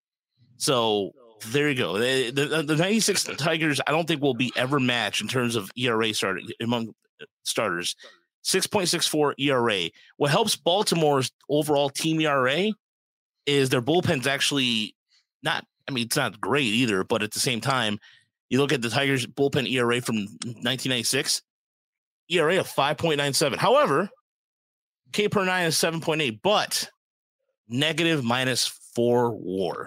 So there you go. The 96 Tigers, I don't think will be ever matched in terms of ERA starting among starters. 6.64 ERA. What helps Baltimore's overall team ERA is their bullpen's actually it's not great either, but at the same time, you look at the Tigers bullpen ERA from 1996, ERA of 5.97. However, K per 9 is 7.8, but negative -4 WAR.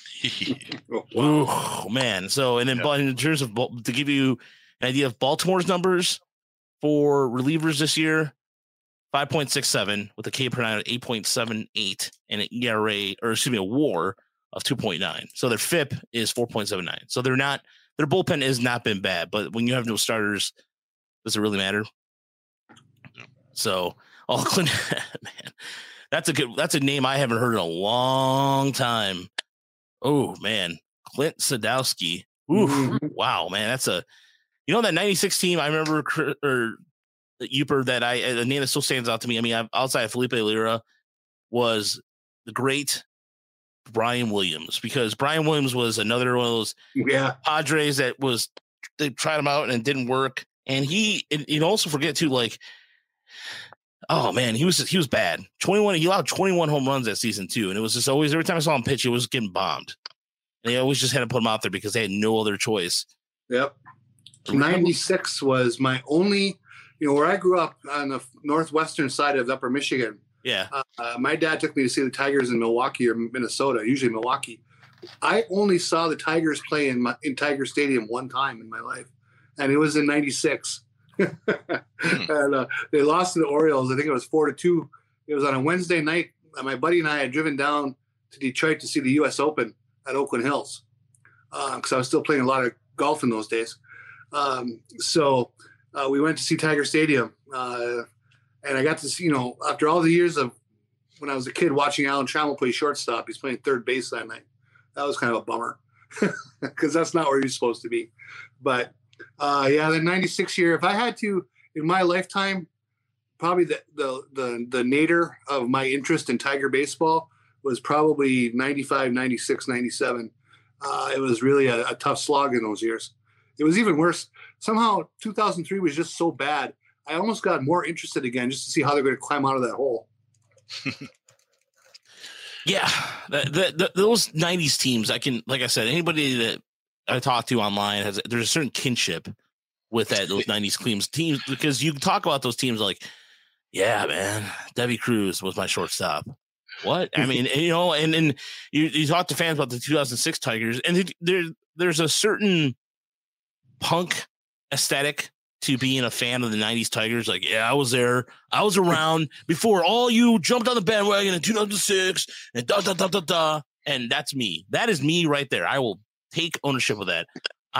Oh, man. So, and then in terms of, to give you an idea of Baltimore's numbers for relievers this year, 5.67 with a K per 9 of 8.78 and an ERA, a WAR of 2.9. So their FIP is 4.79. So their bullpen has not been bad, but when you have no starters, does it really matter? No. So Oakland, man, that's a name I haven't heard in a long time. Oh man, Clint Sadowski. Ooh, wow, man, that's that 96 team. I remember Uper a name that still stands out to me. Outside of Felipe Lira was the great Brian Williams, because Brian Williams was another one of those Padres that they tried him out and it didn't work. And you also forget too, oh man, he was bad. He allowed 21 home runs that season too. And it was just always, every time I saw him pitch, it was getting bombed. And they always just had to put him out there because they had no other choice. Yep. 96 was my only where I grew up on the northwestern side of Upper Michigan. Yeah. My dad took me to see the Tigers in Milwaukee or Minnesota, usually Milwaukee. I only saw the Tigers play in Tiger Stadium one time in my life, and it was in '96. And they lost to the Orioles. I think it was 4-2. It was on a Wednesday night. My buddy and I had driven down to Detroit to see the U.S. Open at Oakland Hills because I was still playing a lot of golf in those days. So we went to see Tiger Stadium, and I got to see, after all the years of when I was a kid watching Alan Trammell play shortstop, he's playing third base that night. That was kind of a bummer because that's not where he's supposed to be. But the '96 year, if I had to in my lifetime, probably the nadir of my interest in Tiger baseball was probably 95, 96, 97. It was really a tough slog in those years. It was even worse. Somehow 2003 was just so bad. I almost got more interested again just to see how they're going to climb out of that hole. Yeah, those '90s teams, like I said, anybody that I talk to online there's a certain kinship with those '90s teams because you talk about those teams like, yeah, man, Debbie Cruz was my shortstop. What? I mean, and you talk to fans about the 2006 Tigers, and there's a certain punk aesthetic to being a fan of the '90s Tigers. Like, yeah, I was there. I was around before all you jumped on the bandwagon in 2006 and da. And that's me. That is me right there. I will take ownership of that.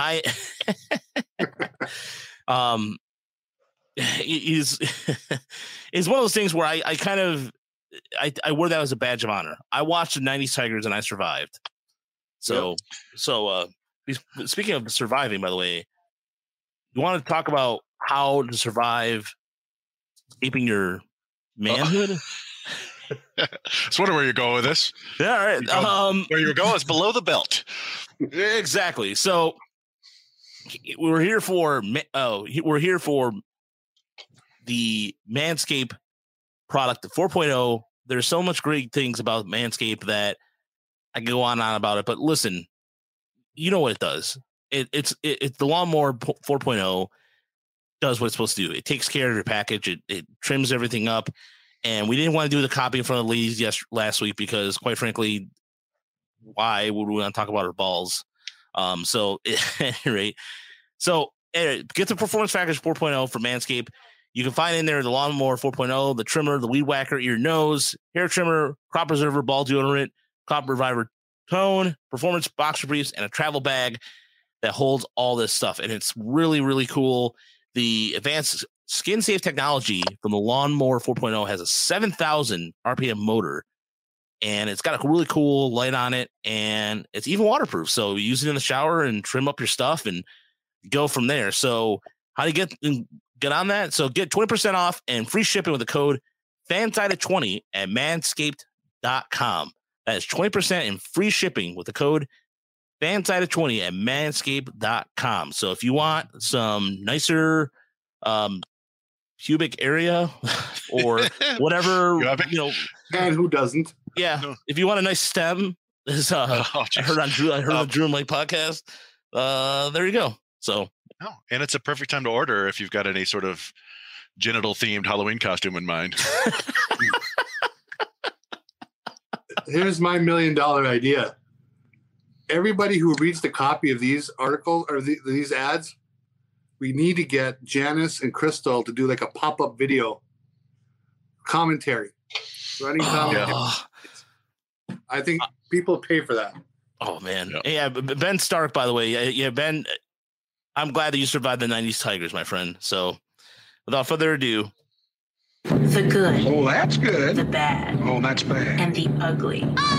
Is one of those things where I kind of I wear that as a badge of honor. I watched the '90s Tigers and I survived. So speaking of surviving, by the way, you want to talk about how to survive keeping your manhood? I was wondering where you're going with this. Yeah, all right. Where you're going is below the belt. Exactly. So we're here for the Manscaped product, the 4.0. There's so much great things about Manscaped that I can go on and on about it. But listen, you know what it does. It's the Lawnmower 4.0 does what it's supposed to do. It takes care of your package. It trims everything up. And we didn't want to do the copy in front of the ladies last week because, quite frankly, why would we want to talk about our balls? So at any rate, get the Performance Package 4.0 from Manscaped. You can find in there the Lawnmower 4.0, the trimmer, the Weed Whacker, ear, nose, hair trimmer, crop preserver, ball deodorant, crop reviver tone, performance boxer briefs, and a travel bag that holds all this stuff. And it's really, really cool. The advanced skin safe technology from the Lawnmower 4.0 has a 7,000 RPM motor, and it's got a really cool light on it, and it's even waterproof. So use it in the shower and trim up your stuff and go from there. So how do you get on that? So get 20% off and free shipping with the code FANSIDED20 at manscaped.com. That is 20% and free shipping with the code FANSIDED20 at manscaped.com. So if you want some nicer pubic area or whatever, and who doesn't? Yeah. If you want a nice stem, this I heard on Drew and Mike podcast. There you go. So and it's a perfect time to order if you've got any sort of genital themed Halloween costume in mind. Here's my $1 million idea. Everybody who reads the copy of these articles or these ads, we need to get Janice and Crystal to do like a pop-up video commentary, running commentary. I think people pay for that. Oh man, yeah. Ben Stark, by the way, yeah, Ben. I'm glad that you survived the '90s Tigers, my friend. So, without further ado, the good. Oh, that's good. The bad. Oh, that's bad. And the ugly.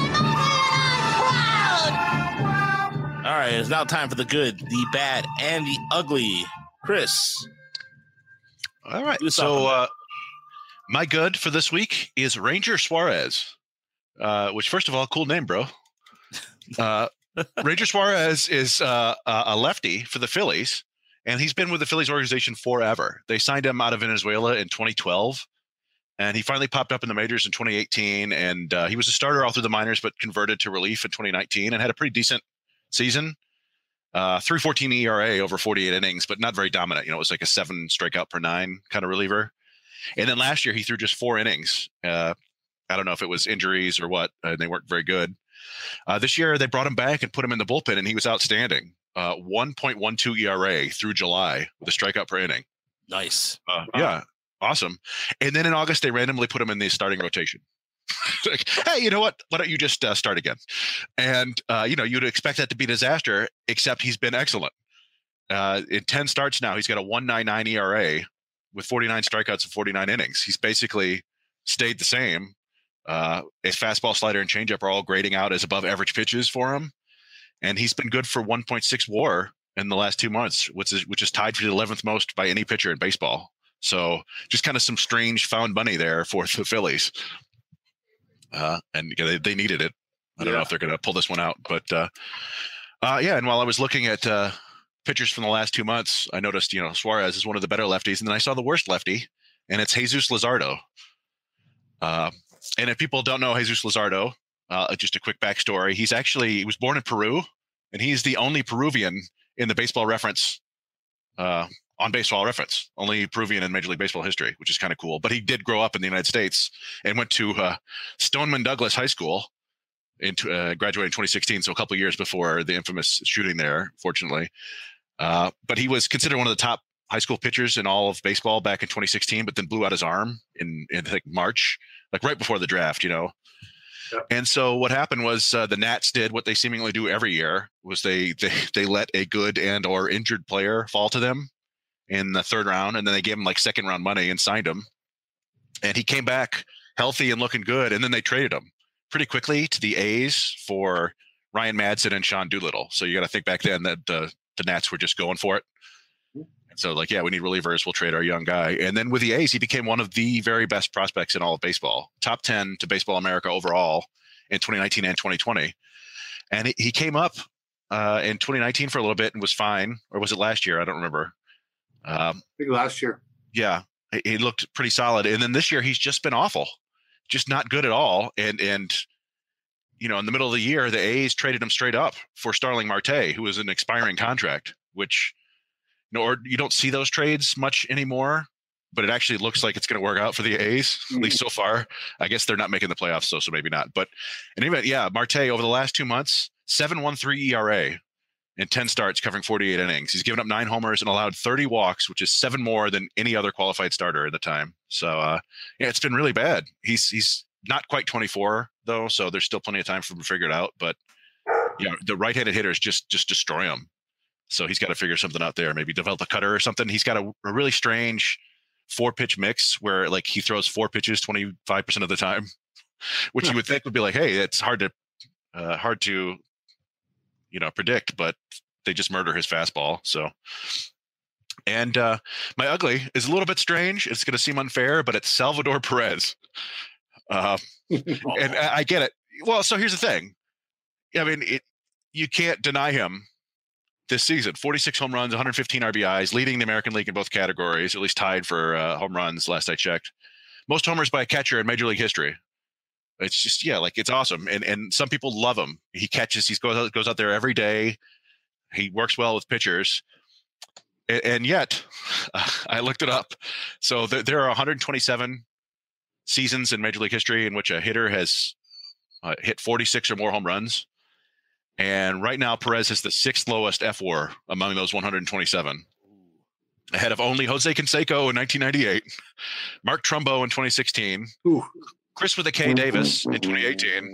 All right, it's now time for the good, the bad, and the ugly. Chris. All right. So my good for this week is Ranger Suarez, which, first of all, cool name, bro. Ranger Suarez is a lefty for the Phillies, and he's been with the Phillies organization forever. They signed him out of Venezuela in 2012, and he finally popped up in the majors in 2018, and he was a starter all through the minors but converted to relief in 2019 and had a pretty decent season. 3.14 ERA over 48 innings, but not very dominant. It was like a 7 strikeout per 9 kind of reliever. And then last year he threw just 4 innings. I don't know if it was injuries or what. They weren't very good. This year they brought him back and put him in the bullpen, and he was outstanding. 1.12 ERA through July with a strikeout per inning. Nice. Yeah, awesome. And then in August they randomly put him in the starting rotation. Like, hey, you know what? Why don't you just start again? And you'd expect that to be a disaster, except he's been excellent. In 10 starts now, he's got a 1.99 ERA with 49 strikeouts and 49 innings. He's basically stayed the same. His fastball, slider, and changeup are all grading out as above average pitches for him, and he's been good for 1.6 WAR in the last 2 months, which is tied for the 11th most by any pitcher in baseball. So just kind of some strange found money there for the Phillies. And they needed it. I don't know if they're going to pull this one out, but and while I was looking at pitchers from the last 2 months, I noticed Suarez is one of the better lefties, and then I saw the worst lefty, and it's Jesus Luzardo. And if people don't know Jesus Luzardo, just a quick backstory: he was born in Peru, and he's the only Peruvian in the Baseball Reference. On Baseball Reference, only Peruvian in Major League Baseball history, which is kind of cool. But he did grow up in the United States and went to Stoneman Douglas High School, graduated in 2016, so a couple of years before the infamous shooting there, fortunately. But he was considered one of the top high school pitchers in all of baseball back in 2016, but then blew out his arm in like March, like right before the draft, Yep. And so what happened was the Nats did what they seemingly do every year, was they let a good and or injured player fall to them in the 3rd round, and then they gave him like 2nd round money and signed him. And he came back healthy and looking good, and then they traded him pretty quickly to the A's for Ryan Madsen and Sean Doolittle. So you got to think back then that the Nats were just going for it. And so we need relievers, we'll trade our young guy. And then with the A's, he became one of the very best prospects in all of baseball, top 10 to Baseball America overall in 2019 and 2020. And he came up in 2019 for a little bit and was fine. Or was it last year? I don't remember. I think last year. Yeah, he looked pretty solid. And then this year he's just been awful, just not good at all. And in the middle of the year, the A's traded him straight up for Starling Marte, who was an expiring contract, which, or you don't see those trades much anymore, but it actually looks like it's going to work out for the A's, at least so far. I guess they're not making the playoffs, so maybe not. But anyway, Marte over the last 2 months, 7.13 ERA. In 10 starts, covering 48 innings. He's given up 9 homers and allowed 30 walks, which is 7 more than any other qualified starter at the time. So, it's been really bad. He's not quite 24, though, so there's still plenty of time for him to figure it out. But, the right-handed hitters just destroy him. So he's got to figure something out there, maybe develop a cutter or something. He's got a really strange 4-pitch mix where, he throws 4 pitches 25% of the time, which you would think would be like, hey, it's hard to predict, but they just murder his fastball. So, and my ugly is a little bit strange. It's going to seem unfair, but it's Salvador Perez. And I get it. Well, so here's the thing. I mean, you can't deny him this season. 46 home runs, 115 RBIs, leading the American League in both categories, at least tied for home runs last I checked. Most homers by a catcher in Major League history. It's just, it's awesome. And some people love him. He goes out there every day. He works well with pitchers. And yet, I looked it up. So there are 127 seasons in Major League history in which a hitter has hit 46 or more home runs. And right now, Perez has the 6th lowest FWAR among those 127. Ahead of only Jose Canseco in 1998, Mark Trumbo in 2016, Chris with a K Davis in 2018,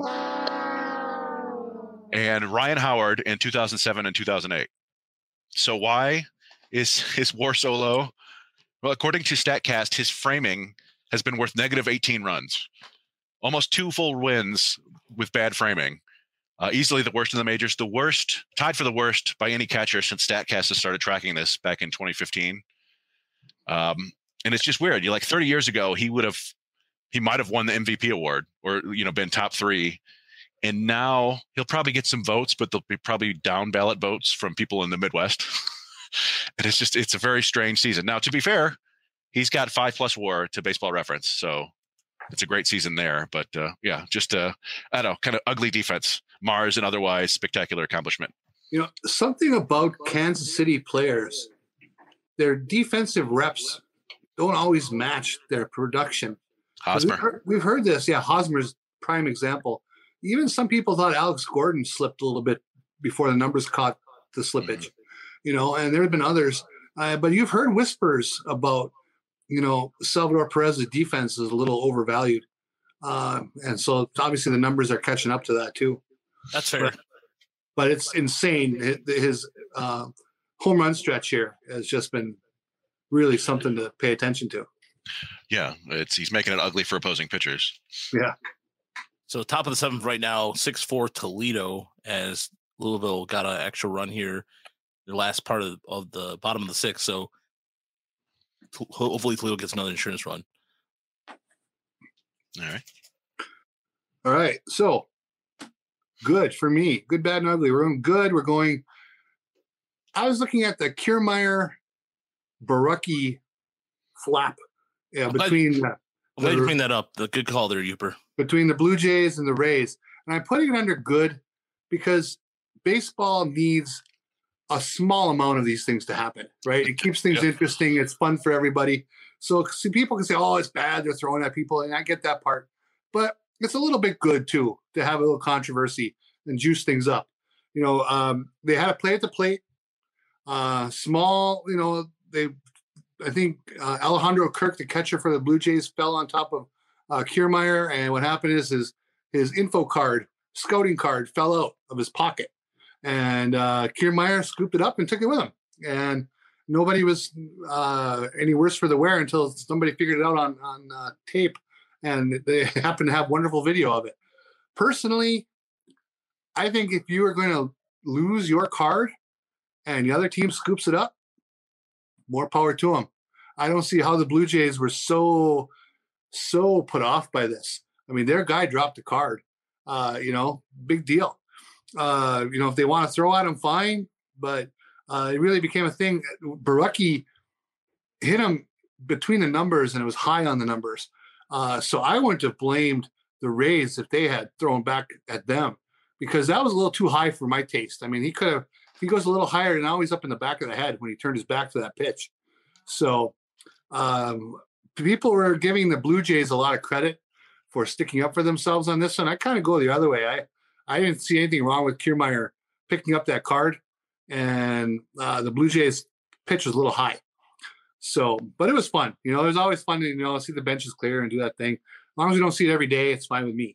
and Ryan Howard in 2007 and 2008. So why is his WAR so low? Well, according to StatCast, his framing has been worth negative 18 runs, almost 2 full wins with bad framing. Easily the worst in the majors, tied for the worst by any catcher since StatCast has started tracking this back in 2015. And it's just weird. 30 years ago, he might have won the MVP award or, been top 3. And now he'll probably get some votes, but they'll be probably down ballot votes from people in the Midwest. And it's a very strange season. Now, to be fair, he's got 5+ WAR to Baseball Reference. So it's a great season there. But just kind of ugly defense. Mars and otherwise spectacular accomplishment. Something about Kansas City players, their defensive reps don't always match their production. Hosmer. We've heard this. Yeah, Hosmer's prime example. Even some people thought Alex Gordon slipped a little bit before the numbers caught the slippage, and there have been others. But you've heard whispers about, Salvador Perez's defense is a little overvalued. And so obviously the numbers are catching up to that too. That's fair. But it's insane. His home run stretch here has just been really something to pay attention to. Yeah, he's making it ugly for opposing pitchers. Yeah. So top of the 7th right now, 6-4 Toledo, as Louisville got an extra run here, the last part of the bottom of the 6th. So hopefully Toledo gets another insurance run. All right. So good for me. Good, bad, and ugly. We're going good. We're going. I was looking at the Kiermaier Borucki flap. Yeah, I'm glad you bring that up. The good call there, Uper. Between the Blue Jays and the Rays. And I'm putting it under good because baseball needs a small amount of these things to happen, right? It keeps things interesting. It's fun for everybody. So people can say, oh, it's bad. They're throwing at people. And I get that part. But it's a little bit good, too, to have a little controversy and juice things up. They had a play at the plate. Small, I think Alejandro Kirk, the catcher for the Blue Jays, fell on top of Kiermaier. And what happened is his info card, scouting card, fell out of his pocket. And Kiermaier scooped it up and took it with him. And nobody was any worse for the wear until somebody figured it out on tape. And they happen to have wonderful video of it. Personally, I think if you are going to lose your card and the other team scoops it up, more power to them. I don't see how the Blue Jays were so put off by this. I mean, their guy dropped the card. Big deal. If they want to throw at him, fine. But it really became a thing. Borucki hit him between the numbers, and it was high on the numbers. So I wouldn't have blamed the Rays if they had thrown back at them, because that was a little too high for my taste. I mean, he goes a little higher, and now he's up in the back of the head when he turned his back to that pitch. So people were giving the Blue Jays a lot of credit for sticking up for themselves on this one. I kind of go the other way. I didn't see anything wrong with Kiermaier picking up that card, and the Blue Jays pitch was a little high. So, but it was fun. It was always fun to, see the benches clear and do that thing. As long as we don't see it every day, it's fine with me.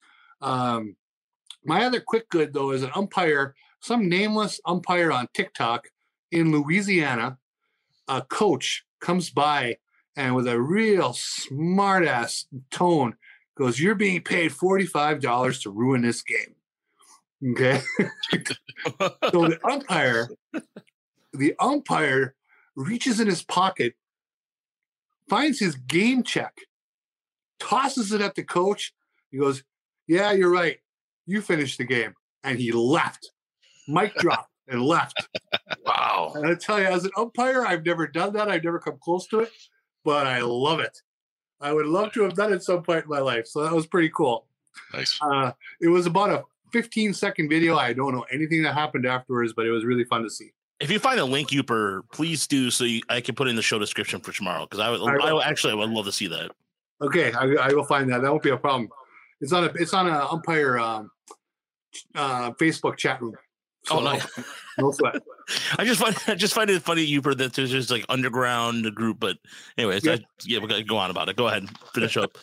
My other quick good, though, is an umpire, some nameless umpire on TikTok in Louisiana. A coach comes by and with a real smart-ass tone goes, "You're being paid $45 to ruin this game." Okay? So the umpire reaches in his pocket, finds his game check, tosses it at the coach. He goes, "Yeah, you're right. You finished the game." And he left. Mic drop and left. Wow. And I tell you, as an umpire, I've never done that. I've never come close to it, but I love it. I would love to have done it some point in my life. So that was pretty cool. Nice. It was about a 15-second video. I don't know anything that happened afterwards, but it was really fun to see. If you find a link, Uper, please do so I can put it in the show description for tomorrow, because I would love to see that. Okay, I will find that. That won't be a problem. It's on a umpire Facebook chat room. So, nice. No sweat. I just find it funny, Uper, that there's just like underground group. But anyways, we're gonna go on about it. Go ahead, finish up.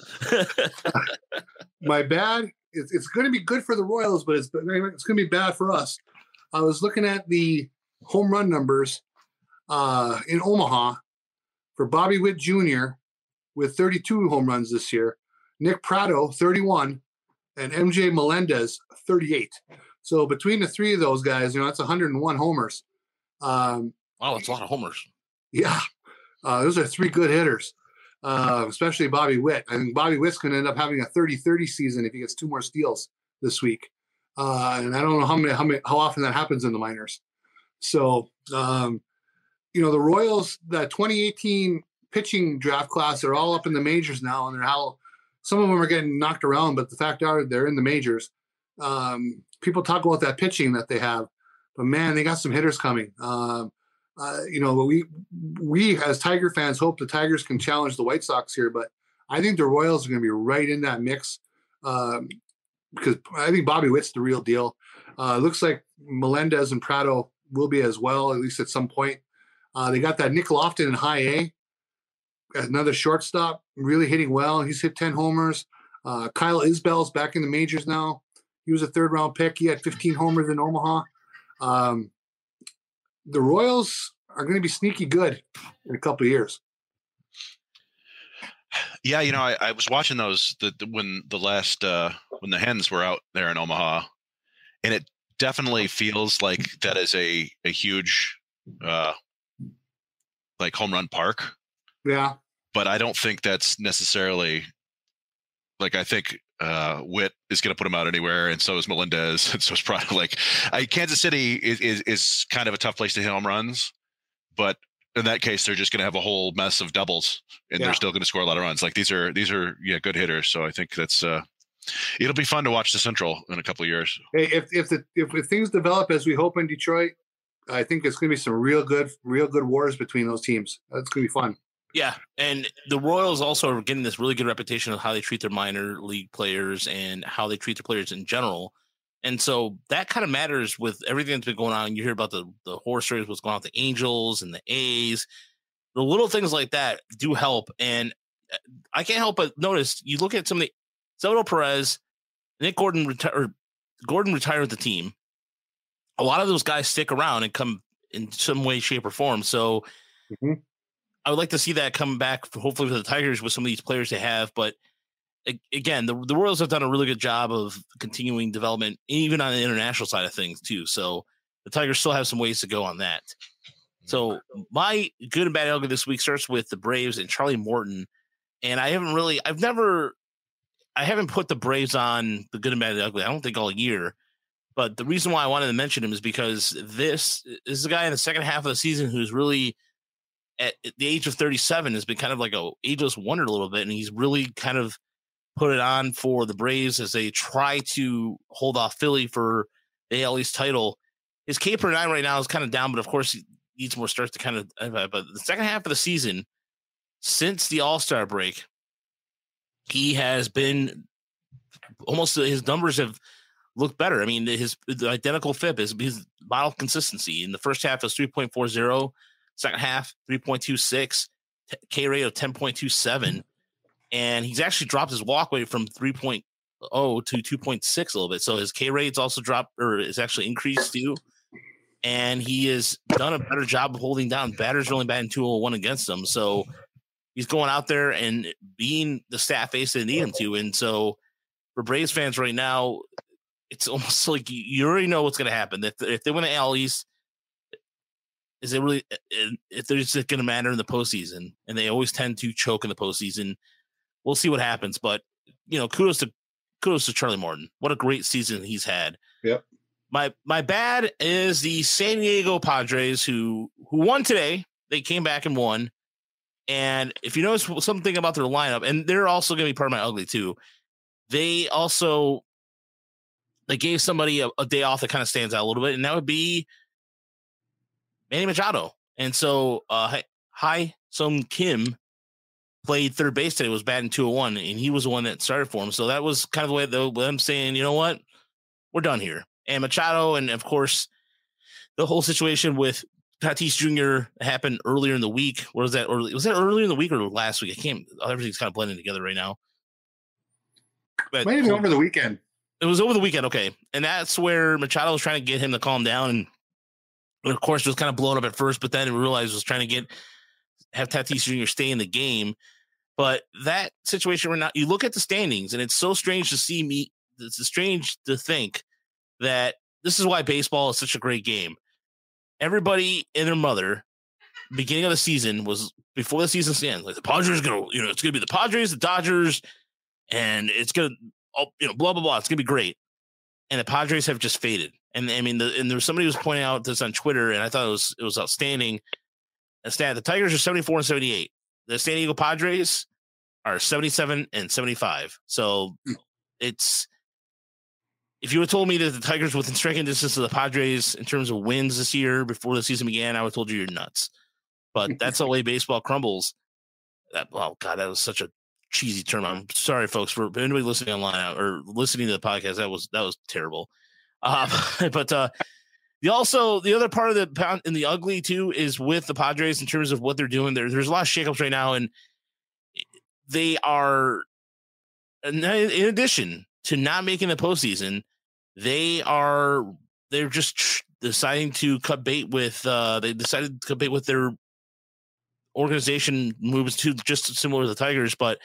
My bad. It's going to be good for the Royals, but it's going to be bad for us. I was looking at the home run numbers in Omaha for Bobby Witt Jr. with 32 home runs this year, Nick Pratto 31, and MJ Melendez 38. So between the three of those guys, that's 101 homers. Wow, that's a lot of homers. Yeah, those are three good hitters, especially Bobby Witt. I think Bobby Witt's going to end up having a 30-30 season if he gets 2 more steals this week. And I don't know how often that happens in the minors. So, the Royals, the 2018 pitching draft class, are all up in the majors now, and some of them are getting knocked around, but the fact are they're in the majors. People talk about that pitching that they have. but man, they got some hitters coming. We as Tiger fans hope the Tigers can challenge the White Sox here, but I think the Royals are going to be right in that mix because I think Bobby Witt's the real deal. Looks like Melendez and Prado will be as well, at least at some point. They got that Nick Lofton in high A, another shortstop, really hitting well. He's hit 10 homers. Kyle Isbell's back in the majors now. He was a third-round pick. He had 15 homers in Omaha. The Royals are going to be sneaky good in a couple of years. Yeah, I was watching those when the Hens were out there in Omaha, and it definitely feels like that is a huge like home run park. Yeah, but I don't think that's necessarily like I think Witt is going to put him out anywhere, and so is Melendez, and so is Prado. Like, Kansas City is kind of a tough place to hit home runs, but in that case, they're just going to have a whole mess of doubles, and they're still going to score a lot of runs. Like these are good hitters. So I think that's it'll be fun to watch the Central in a couple of years. Hey, if things develop as we hope in Detroit, I think it's going to be some real good wars between those teams. That's going to be fun. Yeah, and the Royals also are getting this really good reputation of how they treat their minor league players and how they treat their players in general. And so that kind of matters with everything that's been going on. You hear about the horror stories, what's going on with the Angels and the A's. The little things like that do help. And I can't help but notice, you look at some of the Salvador Perez, Nick Gordon retired with the team. A lot of those guys stick around and come in some way, shape, or form. So I would like to see that come back, hopefully, for the Tigers with some of these players they have. But again, the Royals have done a really good job of continuing development, even on the international side of things, too. So the Tigers still have some ways to go on that. So my good and bad ugly this week starts with the Braves and Charlie Morton. And I haven't put the Braves on the good and bad and ugly, I don't think all year. But the reason why I wanted to mention him is because this is a guy in the second half of the season who's really, at the age of 37, has been kind of like a ageless wonder a little bit. And he's really kind of put it on for the Braves as they try to hold off Philly for the AL East title. His K per 9 right now is kind of down, but of course he needs more starts to kind of, but the second half of the season, since the All-Star break, he has been almost, his numbers have looked better. I mean, the identical FIP is his model consistency. In the first half, it was 3.40, second half, 3.26, K rate of 10.27. And he's actually dropped his walk rate from 3.0 to 2.6 a little bit. So his K rate's also dropped, or is actually increased too. And he has done a better job of holding down. Batters are only batting 201 against him. So he's going out there and being the stat ace they need him to. And so for Braves fans right now, it's almost like you already know what's going to happen. If they win the AL East, is it really, if they're just going to matter in the postseason? And they always tend to choke in the postseason. We'll see what happens. But, kudos to Charlie Morton. What a great season he's had. Yep. My bad is the San Diego Padres who won today. They came back and won. And if you notice something about their lineup, and they're also going to be part of my ugly too, they gave somebody a day off that kind of stands out a little bit, and that would be Manny Machado. And so Hai Sung Kim played third base today, was batting 201, and he was the one that started for him. So that was kind of the way them saying, you know what, we're done here. And Machado, and of course, the whole situation with Tatis Jr. happened earlier in the week. Or was that earlier in the week or last week? I can't. Everything's kind of blending together right now. But maybe over the weekend. It was over the weekend, okay. And that's where Machado was trying to get him to calm down. And of course, it was kind of blown up at first, but then it realized it was trying to have Tatis Jr. stay in the game. But that situation right now, you look at the standings, and it's so strange to see me. It's strange to think that this is why baseball is such a great game. Everybody and their mother, beginning of the season, was before the season ends, like the Padres it's going to be the Padres, the Dodgers, and it's going to, blah, blah, blah. It's going to be great. And the Padres have just faded. And I mean, and there was somebody who was pointing out this on Twitter, and I thought it was outstanding. The Tigers are 74 and 78. The San Diego Padres are 77 and 75. So it's if you had told me that the Tigers within striking distance of the Padres in terms of wins this year before the season began, I would have told you you're nuts. But that's the way baseball crumbles. That was such a cheesy term. I'm sorry, folks, for anybody listening online or listening to the podcast. That was terrible. But the other part of the pound in the ugly too is with the Padres in terms of what they're doing. There's a lot of shakeups right now, and they are, in addition to not making the postseason, they're just deciding to cut bait with. They decided to cut bait with their organization moves to just similar to the Tigers, but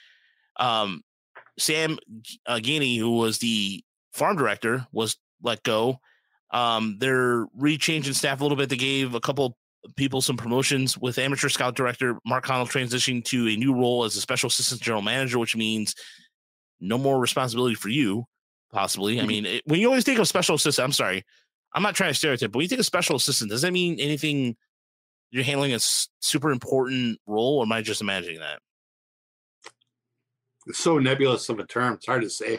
Sam Gainey, who was the farm director, was let go. They're rechanging staff a little bit. They gave a couple people some promotions, with amateur scout director Mark Connell transitioning to a new role as a special assistant general manager, which means no more responsibility for you, possibly. I mean, when you always think of special assistant, I'm sorry, I'm not trying to stereotype, but when you think of special assistant, does that mean anything? You're handling a super important role, or am I just imagining that? It's so nebulous of a term. It's hard to say.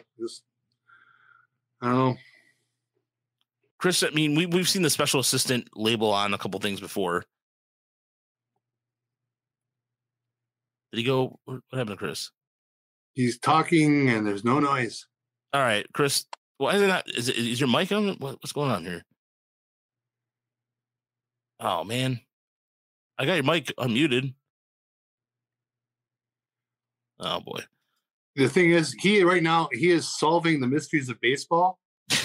I don't know. Chris, I mean, we've seen the special assistant label on a couple things before. Did he go? What happened to Chris? He's talking and there's no noise. All right, Chris. Why is it not? Is your mic on? What's going on here? Oh man. I got your mic unmuted. Oh boy. The thing is, right now he is solving the mysteries of baseball.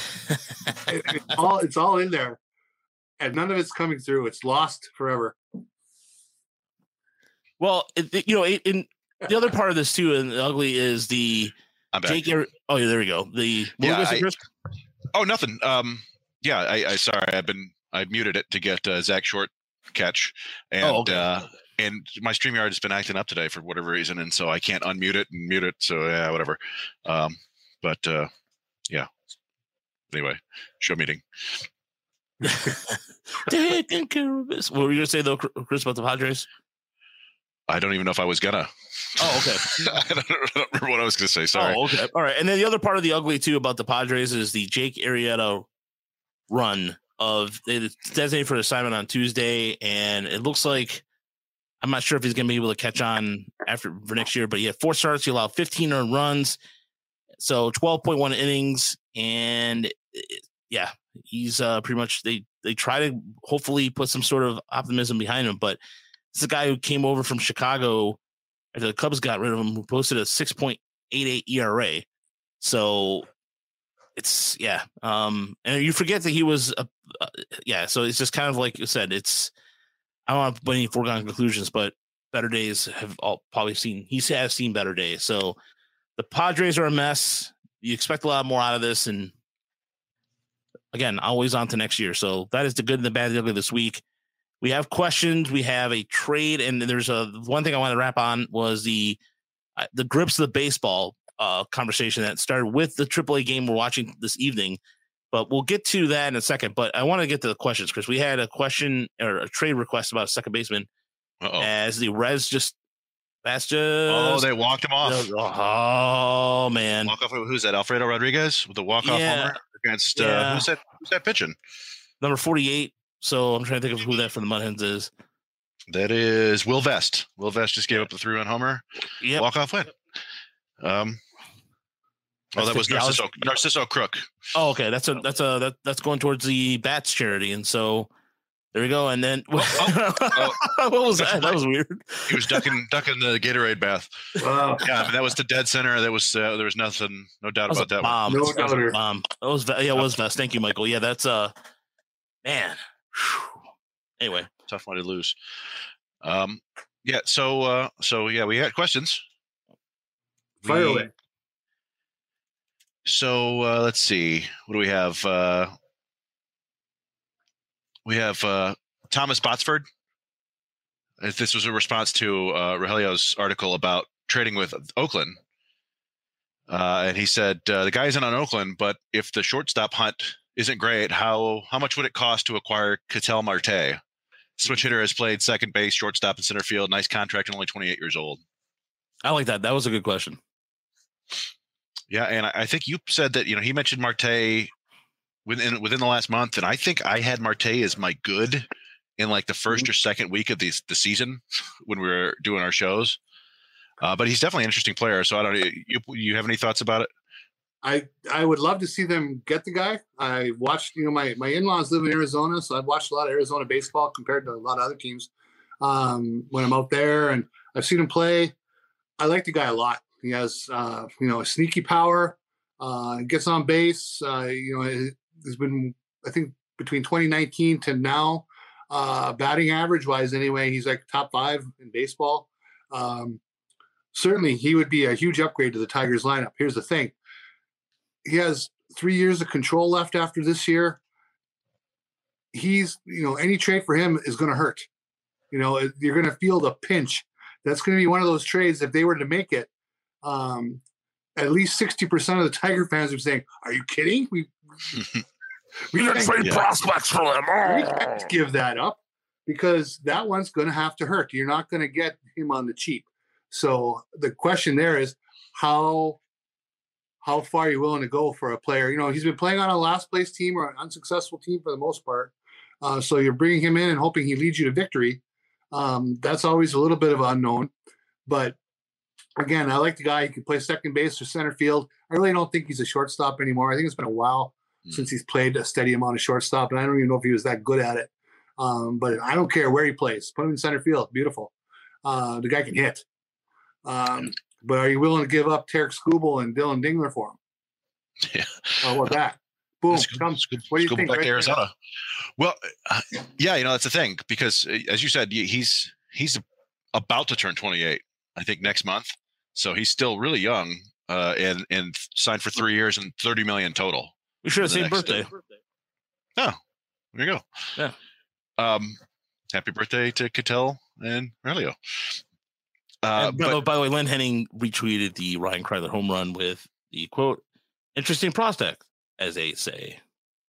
It's all in there, and none of it's coming through. It's lost forever. Well, in the other part of this too, and the ugly is the Jake. Oh, yeah, there we go. Nothing. I sorry, I muted it to get Zach Short catch, and and my StreamYard has been acting up today for whatever reason, and so I can't unmute it and mute it. So yeah, whatever. Yeah. Anyway, show meeting. What were you gonna say though, Chris, about the Padres? I don't even know if I was gonna. Oh, okay. I don't remember what I was gonna say. Sorry. Oh, okay. All right. And then the other part of the ugly too about the Padres is the Jake Arrieta run of it's designated for assignment on Tuesday, and it looks like I'm not sure if he's going to be able to catch on for next year. But he had 4 starts. He allowed 15 earned runs, so 12.1 innings, and he's pretty much they try to hopefully put some sort of optimism behind him. But it's a guy who came over from Chicago after the Cubs got rid of him, who posted a 6.88 ERA. So it's and you forget that he was so it's just kind of like you said, I don't want to put any foregone conclusions, but better days have he has seen better days. So the Padres are a mess. You expect a lot more out of this, and again, always on to next year. So that is the good and the bad, the ugly this week. We have questions, we have a trade, and there's one thing I want to wrap on was the grips of the baseball conversation that started with the AAA game we're watching this evening, but we'll get to that in a second. But I want to get to the questions, Chris. We had a question or a trade request about a second baseman. As the Reds they walked him off. Oh man, walk off. Who's that? Alfredo Rodriguez with the walk-off homer against who's that pitching? Number 48. So I'm trying to think of who that for the Mudhens is. That is Will Vest. Will Vest just gave up the 3-run homer. Yeah, walk-off win. That was Narciso Crook. Oh, okay. That's going towards the Bats charity, and so there we go. And then what was that? That was weird. He was ducking the Gatorade bath. Wow. Yeah, I mean, that was to dead center. That was there was nothing, no doubt about that one. No doubt. It was Vest. Thank you, Michael. Yeah, that's man. Anyway, tough one to lose. So we had questions. Fire away. So let's see. What do we have? We have Thomas Botsford. This was a response to Rogelio's article about trading with Oakland. And he said, the guy isn't on Oakland, but if the shortstop hunt isn't great, how much would it cost to acquire Ketel Marte? Switch hitter has played second base, shortstop, and center field. Nice contract and only 28 years old. I like that. That was a good question. Yeah, and I think you said that he mentioned Marte within the last month, and I think I had Marte as my good in like the first or second week of the season when we were doing our shows. But he's definitely an interesting player. So I don't know. You have any thoughts about it? I would love to see them get the guy. I watched, my in-laws live in Arizona, so I've watched a lot of Arizona baseball compared to a lot of other teams when I'm out there, and I've seen him play. I like the guy a lot. He has, a sneaky power, gets on base. There's been, I think, between 2019 to now, batting average wise anyway, he's like top 5 in baseball. Certainly he would be a huge upgrade to the Tigers lineup. Here's the thing. He has 3 years of control left after this year. He's, any trade for him is going to hurt. You're going to feel the pinch. That's going to be one of those trades. If they were to make it, at least 60% of the Tiger fans are saying, "Are you kidding? We can't trade prospects for him. We can't give that up because that one's going to have to hurt. You're not going to get him on the cheap." So the question there is how far are you willing to go for a player? He's been playing on a last place team or an unsuccessful team for the most part. So you're bringing him in and hoping he leads you to victory. That's always a little bit of unknown. But again, I like the guy. He can play second base or center field. I really don't think he's a shortstop anymore. I think it's been a while since he's played a steady amount of shortstop, and I don't even know if he was that good at it. But I don't care where he plays. Put him in center field. Beautiful. The guy can hit. But are you willing to give up Tarek Skubal and Dylan Dingler for him? Yeah. How about that? Boom. What do you think? Back right to Arizona. Well, yeah, that's the thing because, as you said, he's about to turn 28. I think next month. So he's still really young, and signed for 3 years and $30 million total. We should have seen birthday. Oh, there you go. Yeah. Happy birthday to Ketel and Aurelio. By the way, Len Henning retweeted the Ryan Kreidler home run with the quote, "Interesting prospect," as they say.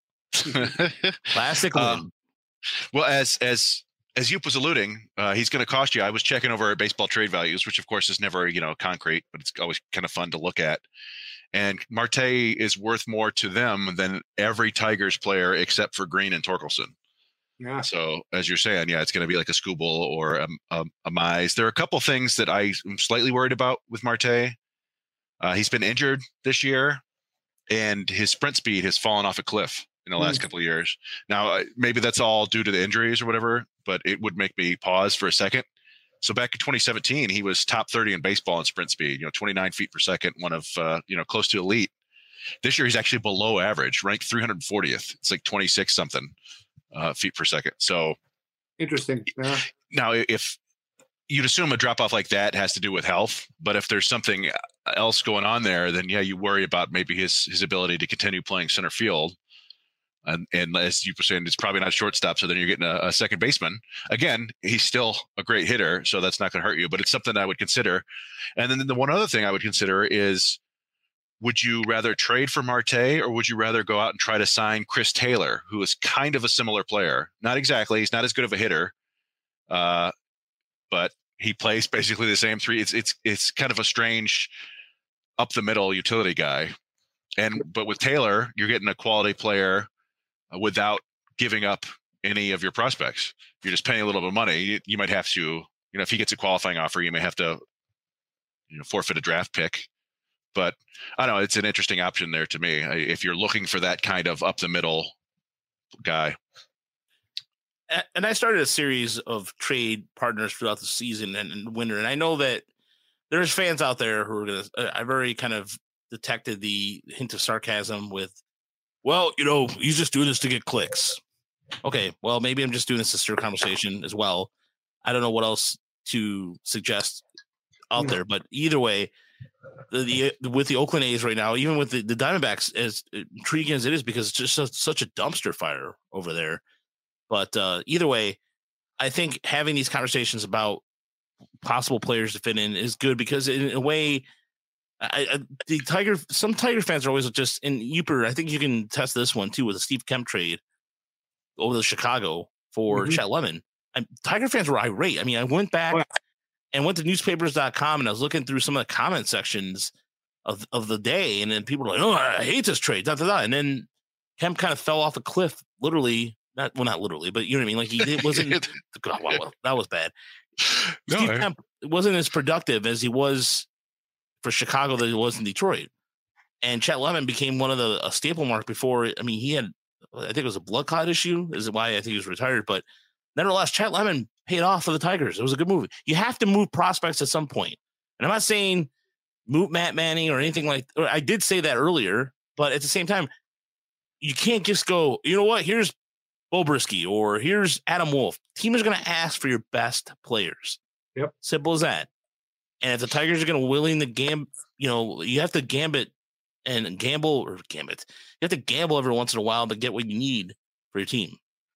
Classic Len. Well, as Yoop was alluding, he's going to cost you. I was checking over baseball trade values, which of course is never, concrete, but it's always kind of fun to look at. And Marte is worth more to them than every Tigers player except for Green and Torkelson. Yeah. So as you're saying, it's going to be like a Skubal or a Mize. There are a couple things that I'm slightly worried about with Marte. He's been injured this year, and his sprint speed has fallen off a cliff in the last couple of years. Now, maybe that's all due to the injuries or whatever, but it would make me pause for a second. So back in 2017, he was top 30 in baseball in sprint speed, 29 feet per second, one of, close to elite. This year, he's actually below average, ranked 340th. It's like 26 something feet per second. So interesting. Yeah. Now, if you'd assume a drop off like that has to do with health, but if there's something else going on there, then you worry about maybe his ability to continue playing center field. And as you were saying, it's probably not shortstop. So then you're getting a second baseman. Again, he's still a great hitter, so that's not going to hurt you. But it's something I would consider. And then the one other thing I would consider is, would you rather trade for Marte or would you rather go out and try to sign Chris Taylor, who is kind of a similar player? Not exactly. He's not as good of a hitter, but he plays basically the same three. It's kind of a strange up the middle utility guy. But with Taylor, you're getting a quality player without giving up any of your prospects. You're just paying a little bit of money. You might have to, if he gets a qualifying offer, you may have to, forfeit a draft pick. But I don't know, it's an interesting option there to me if you're looking for that kind of up the middle guy. And I started a series of trade partners throughout the season and winter. And I know that there's fans out there who are going to, I've already kind of detected the hint of sarcasm with, well, he's just doing this to get clicks. Okay, well, maybe I'm just doing this to stir conversation as well. I don't know what else to suggest out there, but either way, with the Oakland A's right now, even with the Diamondbacks, as intriguing as it is, because it's just such a dumpster fire over there. But either way, I think having these conversations about possible players to fit in is good because in a way, some Tiger fans are always just in Uper. I think you can test this one too with the Steve Kemp trade over to Chicago for Chet Lemon. Tiger fans were irate. I mean, I went back and went to newspapers.com and I was looking through some of the comment sections of the day, and then people were like, "Oh, I hate this trade." Da, da, da. And then Kemp kind of fell off a cliff, literally. Not literally, but you know what I mean. Like it wasn't. God, wow, that was bad. Steve Kemp wasn't as productive as he was for Chicago that he was in Detroit, and Chet Lemon became one of a staple mark before. I mean, he had, I think it was a blood clot issue. Is why I think he was retired, but nevertheless, Chet Lemon paid off for the Tigers. It was a good move. You have to move prospects at some point, and I'm not saying move Matt Manning or anything like. Or I did say that earlier, but at the same time, you can't just go. You know what? Here's Bo Brisky, or here's Adam Wolf. Team is going to ask for your best players. Yep. Simple as that. And if the Tigers are going to willing to you have to gambit and gamble or gambit. You have to gamble every once in a while to get what you need for your team.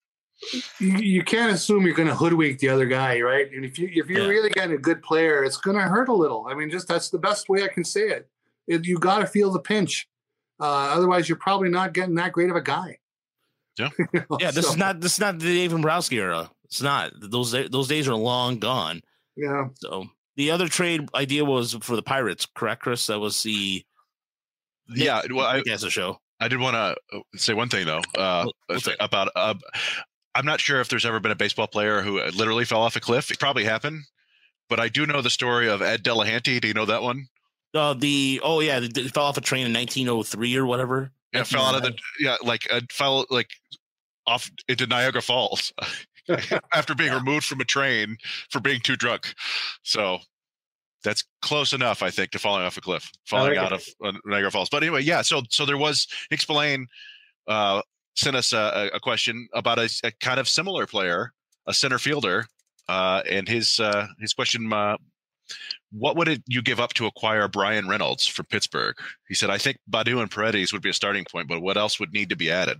You can't assume you're going to hoodwink the other guy, right? And if you're really getting a good player, it's going to hurt a little. I mean, that's the best way I can say it. You got to feel the pinch. Otherwise, you're probably not getting that great of a guy. Yeah. Yeah, this is not the Dave Dombrowski era. It's not. Those days are long gone. Yeah. So the other trade idea was for the Pirates, correct, Chris? That was the well, I guess a show. I did want to say one thing though about I'm not sure if there's ever been a baseball player who literally fell off a cliff. It probably happened, but I do know the story of Ed Delahanty. Do you know that one? They fell off a train in 1903 or whatever. Yeah, fell out of fell off into Niagara Falls after being removed from a train for being too drunk. So that's close enough, I think, to falling off a cliff, falling out of Niagara Falls. But anyway, yeah. So there was explain. Sent us a question about a kind of similar player, a center fielder, and his question. What would you give up to acquire Brian Reynolds from Pittsburgh? He said, I think Baddoo and Paredes would be a starting point, but what else would need to be added?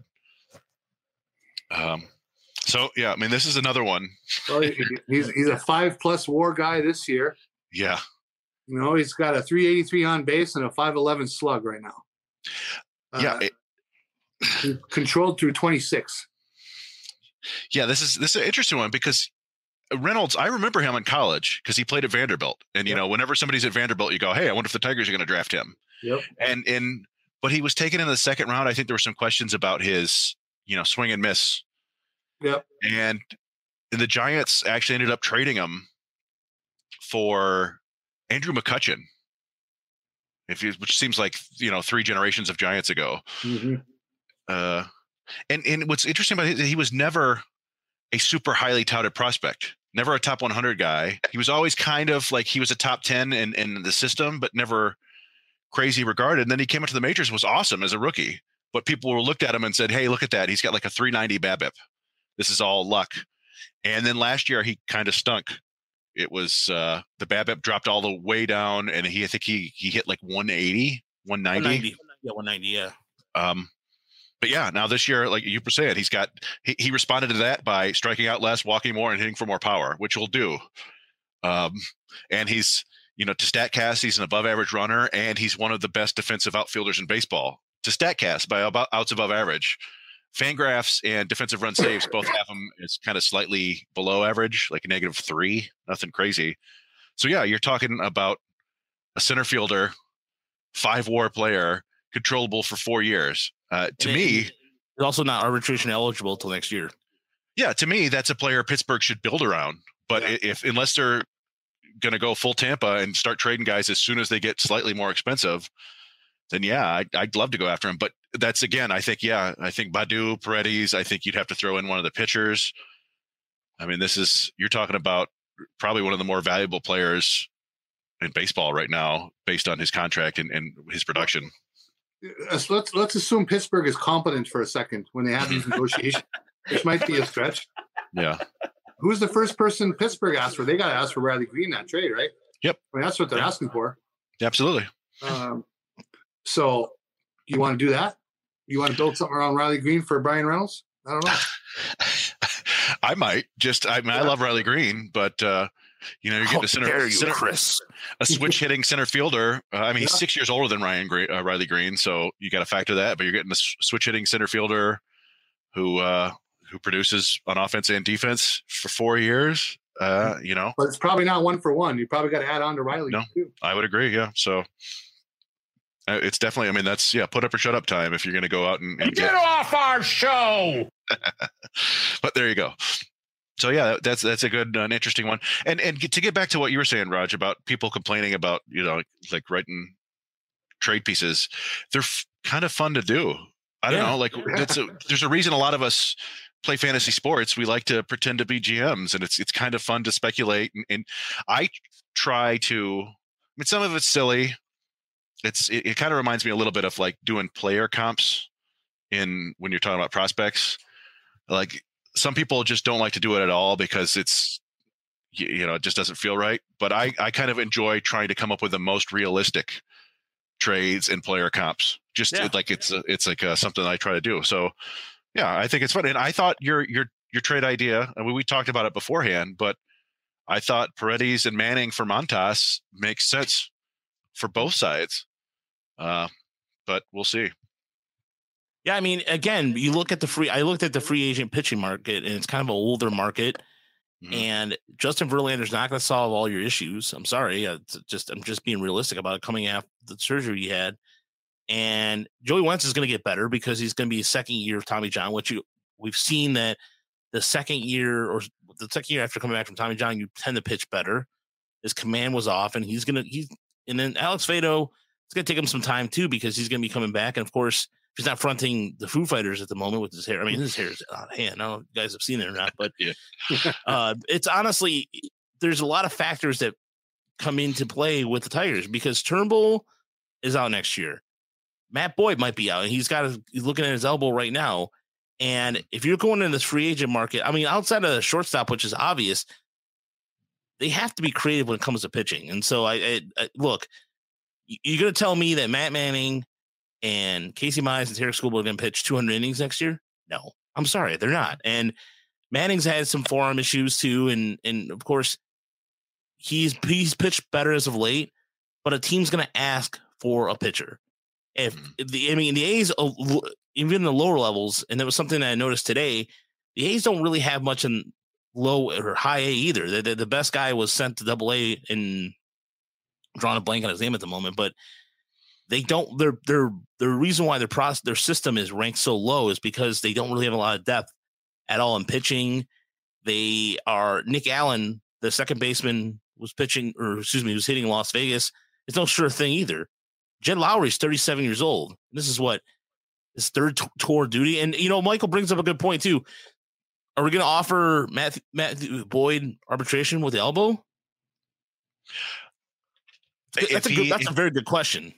So, yeah, I mean, this is another one. Well, he's a 5+ WAR guy this year. Yeah. You know, he's got a 383 on base and a 511 slug right now. Yeah. He's controlled through 26. Yeah, this is an interesting one because Reynolds, I remember him in college because he played at Vanderbilt. And, you know, whenever somebody's at Vanderbilt, you go, hey, I wonder if the Tigers are going to draft him. Yep. But he was taken in the second round. I think there were some questions about his, swing and miss. Yep. And the Giants actually ended up trading him for Andrew McCutchen, which seems like, 3 generations of Giants ago. Mm-hmm. And what's interesting about it, he was never a super highly touted prospect, never a top 100 guy. He was always kind of like he was a top 10 in the system, but never crazy regarded. And then he came into the majors, was awesome as a rookie, but people looked at him and said, hey, look at that. He's got like a 390 BABIP. This is all luck. And then last year he kind of stunk. It was the BABIP dropped all the way down, and I think he hit like 180, 190. Yeah, 190. Yeah. But yeah, now this year, like you were saying, he responded to that by striking out less, walking more, and hitting for more power, which will do. And he's, to StatCast, he's an above average runner, and he's one of the best defensive outfielders in baseball. To StatCast, by about outs above average. Fangraphs and defensive run saves both have him as kind of slightly below average, like a -3, nothing crazy. So yeah, you're talking about a center fielder, 5 WAR player, controllable for 4 years. To me, he's also not arbitration eligible till next year. Yeah, to me, that's a player Pittsburgh should build around. But unless they're going to go full Tampa and start trading guys as soon as they get slightly more expensive, then yeah, I'd love to go after him. But that's again, I think Baddoo, Paredes, I think you'd have to throw in one of the pitchers. I mean, you're talking about probably one of the more valuable players in baseball right now, based on his contract and his production. Let's assume Pittsburgh is competent for a second when they have these negotiations, which might be a stretch. Yeah. Who's the first person Pittsburgh asked for? They got to ask for Riley Green that trade, right? Yep. I mean, that's what they're asking for. Absolutely. So you want to do that? You want to build something around Riley Green for Brian Reynolds? I don't know. I might I love Riley Green, but you're getting a switch hitting center fielder. He's 6 years older than Riley Green, so you got to factor that. But you're getting a switch hitting center fielder who produces on offense and defense for 4 years. But it's probably not 1-for-1. You probably got to add on to Riley. No, too. I would agree. Yeah. So It's definitely. I mean, that's put up or shut up time if you're going to go out and get off our show. But there you go. So yeah, that's a good, an interesting one. And to get back to what you were saying, Raj, about people complaining about like writing trade pieces, they're kind of fun to do. I don't know, like there's a reason a lot of us play fantasy sports. We like to pretend to be GMs, and it's kind of fun to speculate. And I try to. I mean, some of it's silly. It kind of reminds me a little bit of like doing player comps when you're talking about prospects. Like some people just don't like to do it at all because it's it just doesn't feel right. But I kind of enjoy trying to come up with the most realistic trades and player comps. Just like it's like something I try to do. So yeah, I think it's fun. And I thought your trade idea, I mean, we talked about it beforehand, but I thought Paredes and Manning for Montas makes sense for both sides. But we'll see. Yeah, I mean, again, I looked at the free agent pitching market, and it's kind of an older market. Mm-hmm. And Justin Verlander's not going to solve all your issues. I'm sorry. I'm just being realistic about it coming after the surgery he had. And Joey Wentz is going to get better because he's going to be a second year of Tommy John, which we've seen that the second year after coming back from Tommy John, you tend to pitch better. His command was off, and and then Alex Faedo, it's going to take him some time too, because he's going to be coming back. And of course, he's not fronting the Foo Fighters at the moment with his hair. I mean, his hair is out of hand. I don't know if you guys have seen it or not, but it's honestly, there's a lot of factors that come into play with the Tigers because Turnbull is out next year. Matt Boyd might be out, and he's looking at his elbow right now. And if you're going in this free agent market, I mean, outside of the shortstop, which is obvious, they have to be creative when it comes to pitching. And so I look, you're going to tell me that Matt Manning and Casey Mize and Tarek Skubal are going to pitch 200 innings next year? No, I'm sorry, they're not. And Manning's had some forearm issues too, and of course he's pitched better as of late. But a team's going to ask for a pitcher. The A's, even in the lower levels, and that was something that I noticed today. The A's don't really have much in low or high A either. The best guy was sent to Double A, and I'm drawing a blank on his name at the moment, but. They don't. The reason why their system is ranked so low is because they don't really have a lot of depth at all in pitching. Nick Allen, the second baseman, was was hitting Las Vegas. It's no sure thing either. Jed Lowry's 37 years old. This is his third tour duty, and Michael brings up a good point too. Are we going to offer Matthew Boyd arbitration with the elbow? That's a very good question.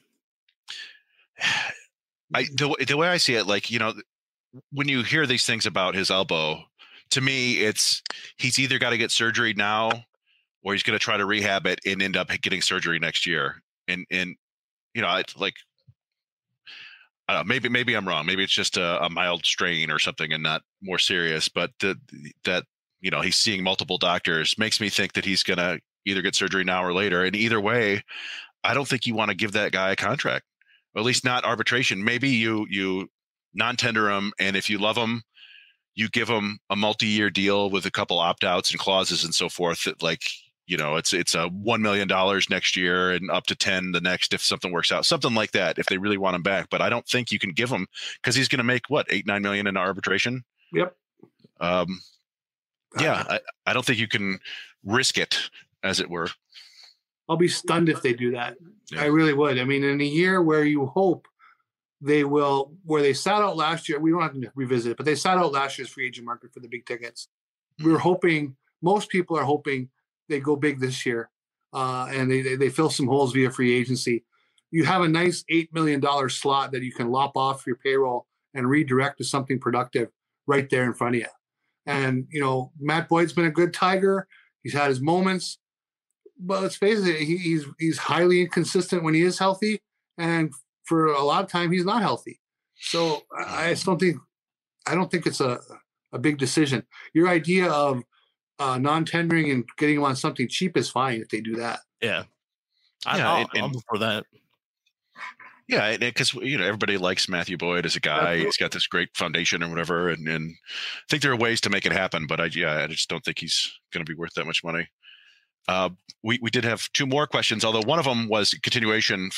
The way I see it, like, when you hear these things about his elbow, to me, he's either got to get surgery now or he's going to try to rehab it and end up getting surgery next year. And it's like, I don't know, maybe I'm wrong. Maybe it's just a mild strain or something and not more serious, but that he's seeing multiple doctors makes me think that he's going to either get surgery now or later. And either way, I don't think you want to give that guy a contract. Or at least not arbitration. Maybe you non-tender him, and if you love him, you give him a multi-year deal with a couple opt-outs and clauses and so forth. That it's a $1 million next year and up to 10 the next if something works out, something like that. If they really want him back, but I don't think you can give him because he's going to make $8-9 million in arbitration. Yep. I don't think you can risk it, as it were. I'll be stunned if they do that. Yeah. I really would. I mean, in a year where you hope they will, where they sat out last year, we don't have to revisit it, but they sat out last year's free agent market for the big tickets. We were hoping, most people are hoping they go big this year and they fill some holes via free agency. You have a nice $8 million slot that you can lop off your payroll and redirect to something productive right there in front of you. And, Matt Boyd's been a good Tiger. He's had his moments. But let's face it, he's highly inconsistent when he is healthy, and for a lot of time he's not healthy. So I don't think it's a big decision. Your idea of non-tendering and getting him on something cheap is fine if they do that. Yeah, I'm for that. Yeah, because everybody likes Matthew Boyd as a guy. He's got this great foundation or whatever, and I think there are ways to make it happen. But I just don't think he's going to be worth that much money. We did have two more questions, although one of them was a continuation from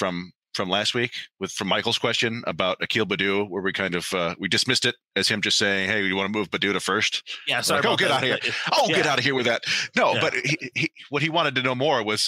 from last week from Michael's question about Akil Baddoo, where we kind of we dismissed it as him just saying, "Hey, you want to move Baddoo to first?" Yeah, sorry. Like, get out of here! Get out of here with that. No, Yeah. but what he wanted to know more was,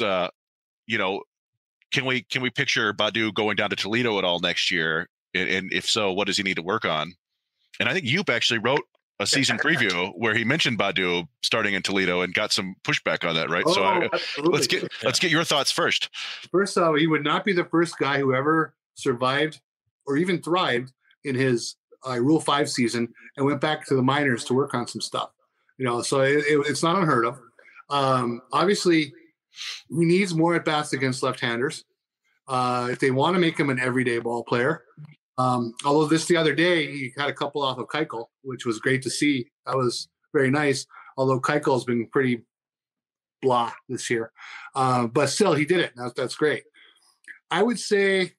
can we picture Baddoo going down to Toledo at all next year? And if so, what does he need to work on? And I think Yoop actually wrote a season preview where he mentioned Baddoo starting in Toledo and got some pushback on that, right? Oh, So absolutely. let's get your thoughts first. First off, he would not be the first guy who ever survived or even thrived in his Rule 5 season and went back to the minors to work on some stuff. So it's not unheard of. Obviously, he needs more at-bats against left-handers if they want to make him an everyday ball player. Although the other day, he had a couple off of Keuchel, which was great to see. That was very nice, although Keuchel has been pretty blah this year. But still, he did it. That's great. I would say,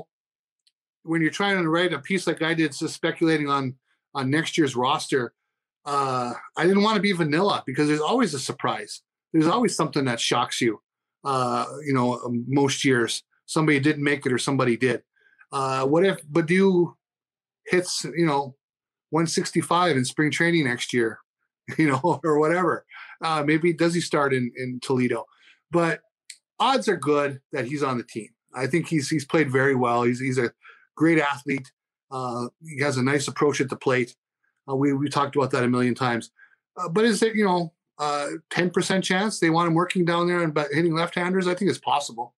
when you're trying to write a piece like I did, just speculating on next year's roster, I didn't want to be vanilla because there's always a surprise. There's always something that shocks you. Most years, somebody didn't make it or somebody did. What if Baddoo hits, 165 in spring training next year, or whatever? Maybe does he start in Toledo? But odds are good that he's on the team. I think he's played very well. He's a great athlete. He has a nice approach at the plate. We talked about that a million times. But is it 10% chance they want him working down there and hitting left-handers? I think it's possible.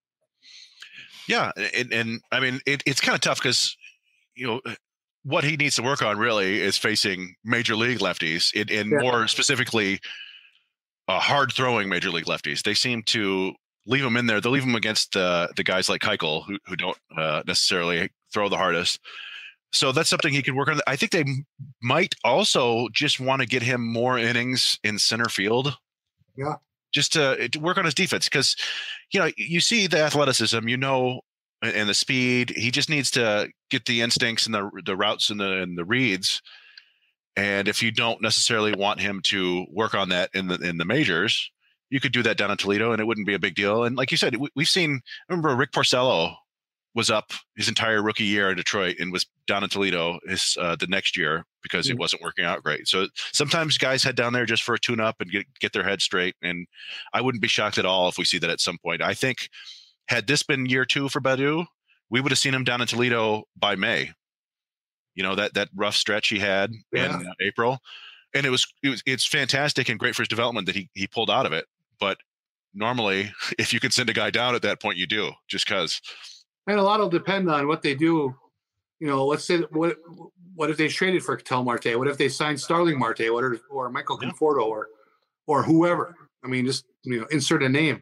Yeah, and I mean it's kind of tough because what he needs to work on really is facing major league lefties, and more specifically, hard throwing major league lefties. They seem to leave him in there. They'll leave him against the guys like Keuchel who don't necessarily throw the hardest. So that's something he can work on. I think they might also just want to get him more innings in center field. Yeah. Just to work on his defense, because you see the athleticism, and the speed. He just needs to get the instincts and the routes and the reads. And if you don't necessarily want him to work on that in the majors, you could do that down in Toledo, and it wouldn't be a big deal. And like you said, we've seen. Remember, Rick Porcello was up his entire rookie year in Detroit and was down in Toledo the next year because it wasn't working out great. So sometimes guys head down there just for a tune-up and get their head straight. And I wouldn't be shocked at all if we see that at some point. I think had this been year 2 for Baddoo, we would have seen him down in Toledo by May. That rough stretch he had in April, and it's fantastic and great for his development that he pulled out of it. But normally, if you can send a guy down at that point, you do, just because. And a lot will depend on what they do. Let's say what if they traded for Ketel Marte? What if they signed Starling Marte? Or Michael Conforto or whoever? I mean, just insert a name.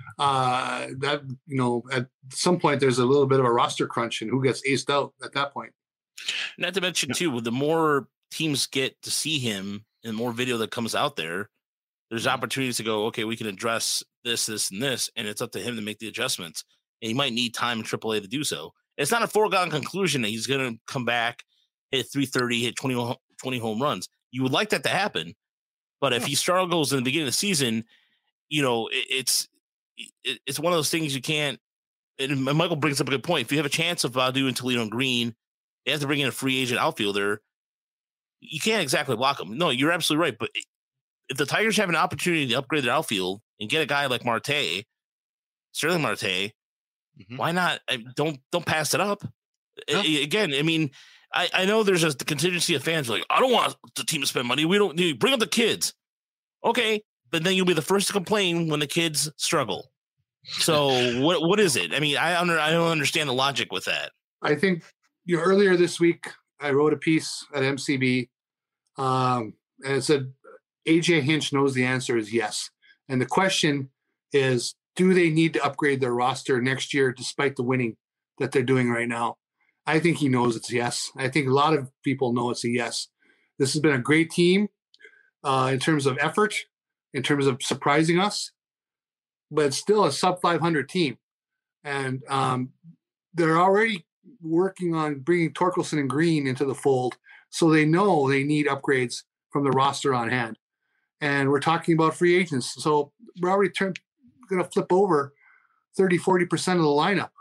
That at some point there's a little bit of a roster crunch and who gets aced out at that point. Not to mention too, the more teams get to see him and more video that comes out there's opportunities to go, okay, we can address this, and this, and it's up to him to make the adjustments. And he might need time in AAA to do so. It's not a foregone conclusion that he's going to come back, hit 330, hit 20 home runs. You would like that to happen. But if he struggles in the beginning of the season, it's one of those things you can't. And Michael brings up a good point. If you have a chance of Baddoo and Toledo and Green, they have to bring in a free agent outfielder. You can't exactly block them. No, you're absolutely right. But if the Tigers have an opportunity to upgrade their outfield and get a guy like Starling Marte, why not? Don't pass it up. Again, I mean, I know there's a contingency of fans like, I don't want the team to spend money. We don't need, bring up the kids. Okay, but then you'll be the first to complain when the kids struggle. So what is it? I mean, I don't understand the logic with that. I think earlier this week I wrote a piece at MCB, and it said AJ Hinch knows the answer is yes, and the question is, do they need to upgrade their roster next year despite the winning that they're doing right now? I think he knows it's yes. I think a lot of people know it's a yes. This has been a great team in terms of effort, in terms of surprising us, but it's still a sub 500 team. And they're already working on bringing Torkelson and Green into the fold, so they know they need upgrades from the roster on hand. And we're talking about free agents. So we're already going to flip over 30-40% of the lineup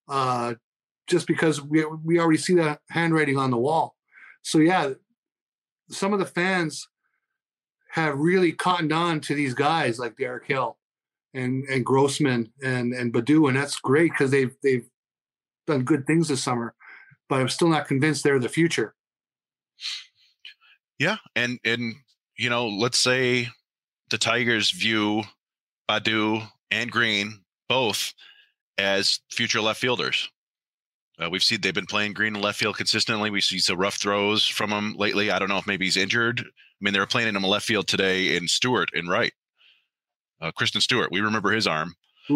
just because we already see that handwriting on the wall. So yeah, some of the fans have really cottoned on to these guys like Derek Hill and Grossman and Badu, and that's great because they've done good things this summer. But I'm still not convinced they're the future. Yeah, and let's say the Tigers view Badu and Green both as future left fielders. We've seen they've been playing Green in left field consistently. We see some rough throws from him lately. I don't know if maybe he's injured. I mean, they were playing him in left field today in Stewart in right. Kristen Stewart, we remember his arm.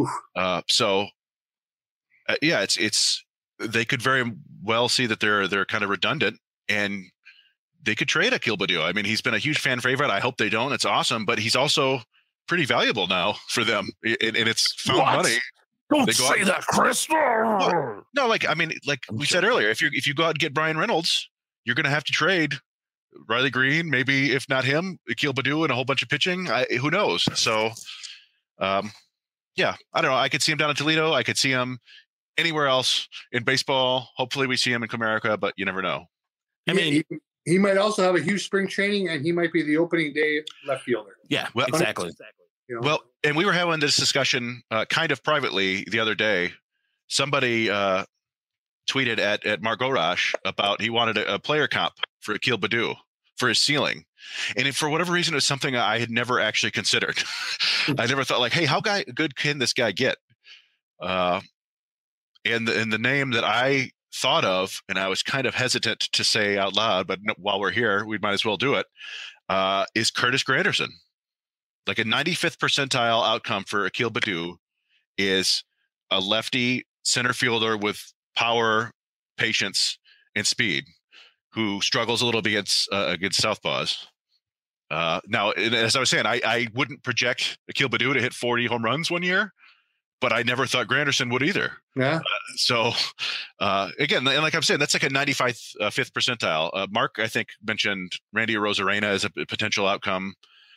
It's they could very well see that they're kind of redundant, and they could trade Akil Baddoo. I mean, he's been a huge fan favorite. I hope they don't. It's awesome, but he's also pretty valuable now for them, and it's found money. Don't say that, Chris. No, like we said earlier, if you go out and get Brian Reynolds, you're going to have to trade Riley Green, maybe if not him, Akil Baddoo, and a whole bunch of pitching. Who knows? So, I don't know. I could see him down in Toledo. I could see him anywhere else in baseball. Hopefully, we see him in Comerica, but you never know. I mean, he might also have a huge spring training, and he might be the opening day left fielder. Yeah, well, exactly. You know? Well, and we were having this discussion kind of privately the other day. Somebody tweeted at Mark Gorosh about he wanted a player comp for Akil Baddoo for his ceiling. And for whatever reason, it was something I had never actually considered. I never thought like, hey, how good can this guy get? And the name that I thought of, and I was kind of hesitant to say out loud, but while we're here, we might as well do it, is Curtis Granderson. Like a 95th percentile outcome for Akil Baddoo is a lefty center fielder with power, patience, and speed who struggles a little bit against southpaws. Now, as I was saying, I wouldn't project Akil Baddoo to hit 40 home runs one year, but I never thought Granderson would either. Yeah. Again, and like I'm saying, that's like a 95th fifth percentile. Mark, I think, mentioned Randy Arozarena as a potential outcome.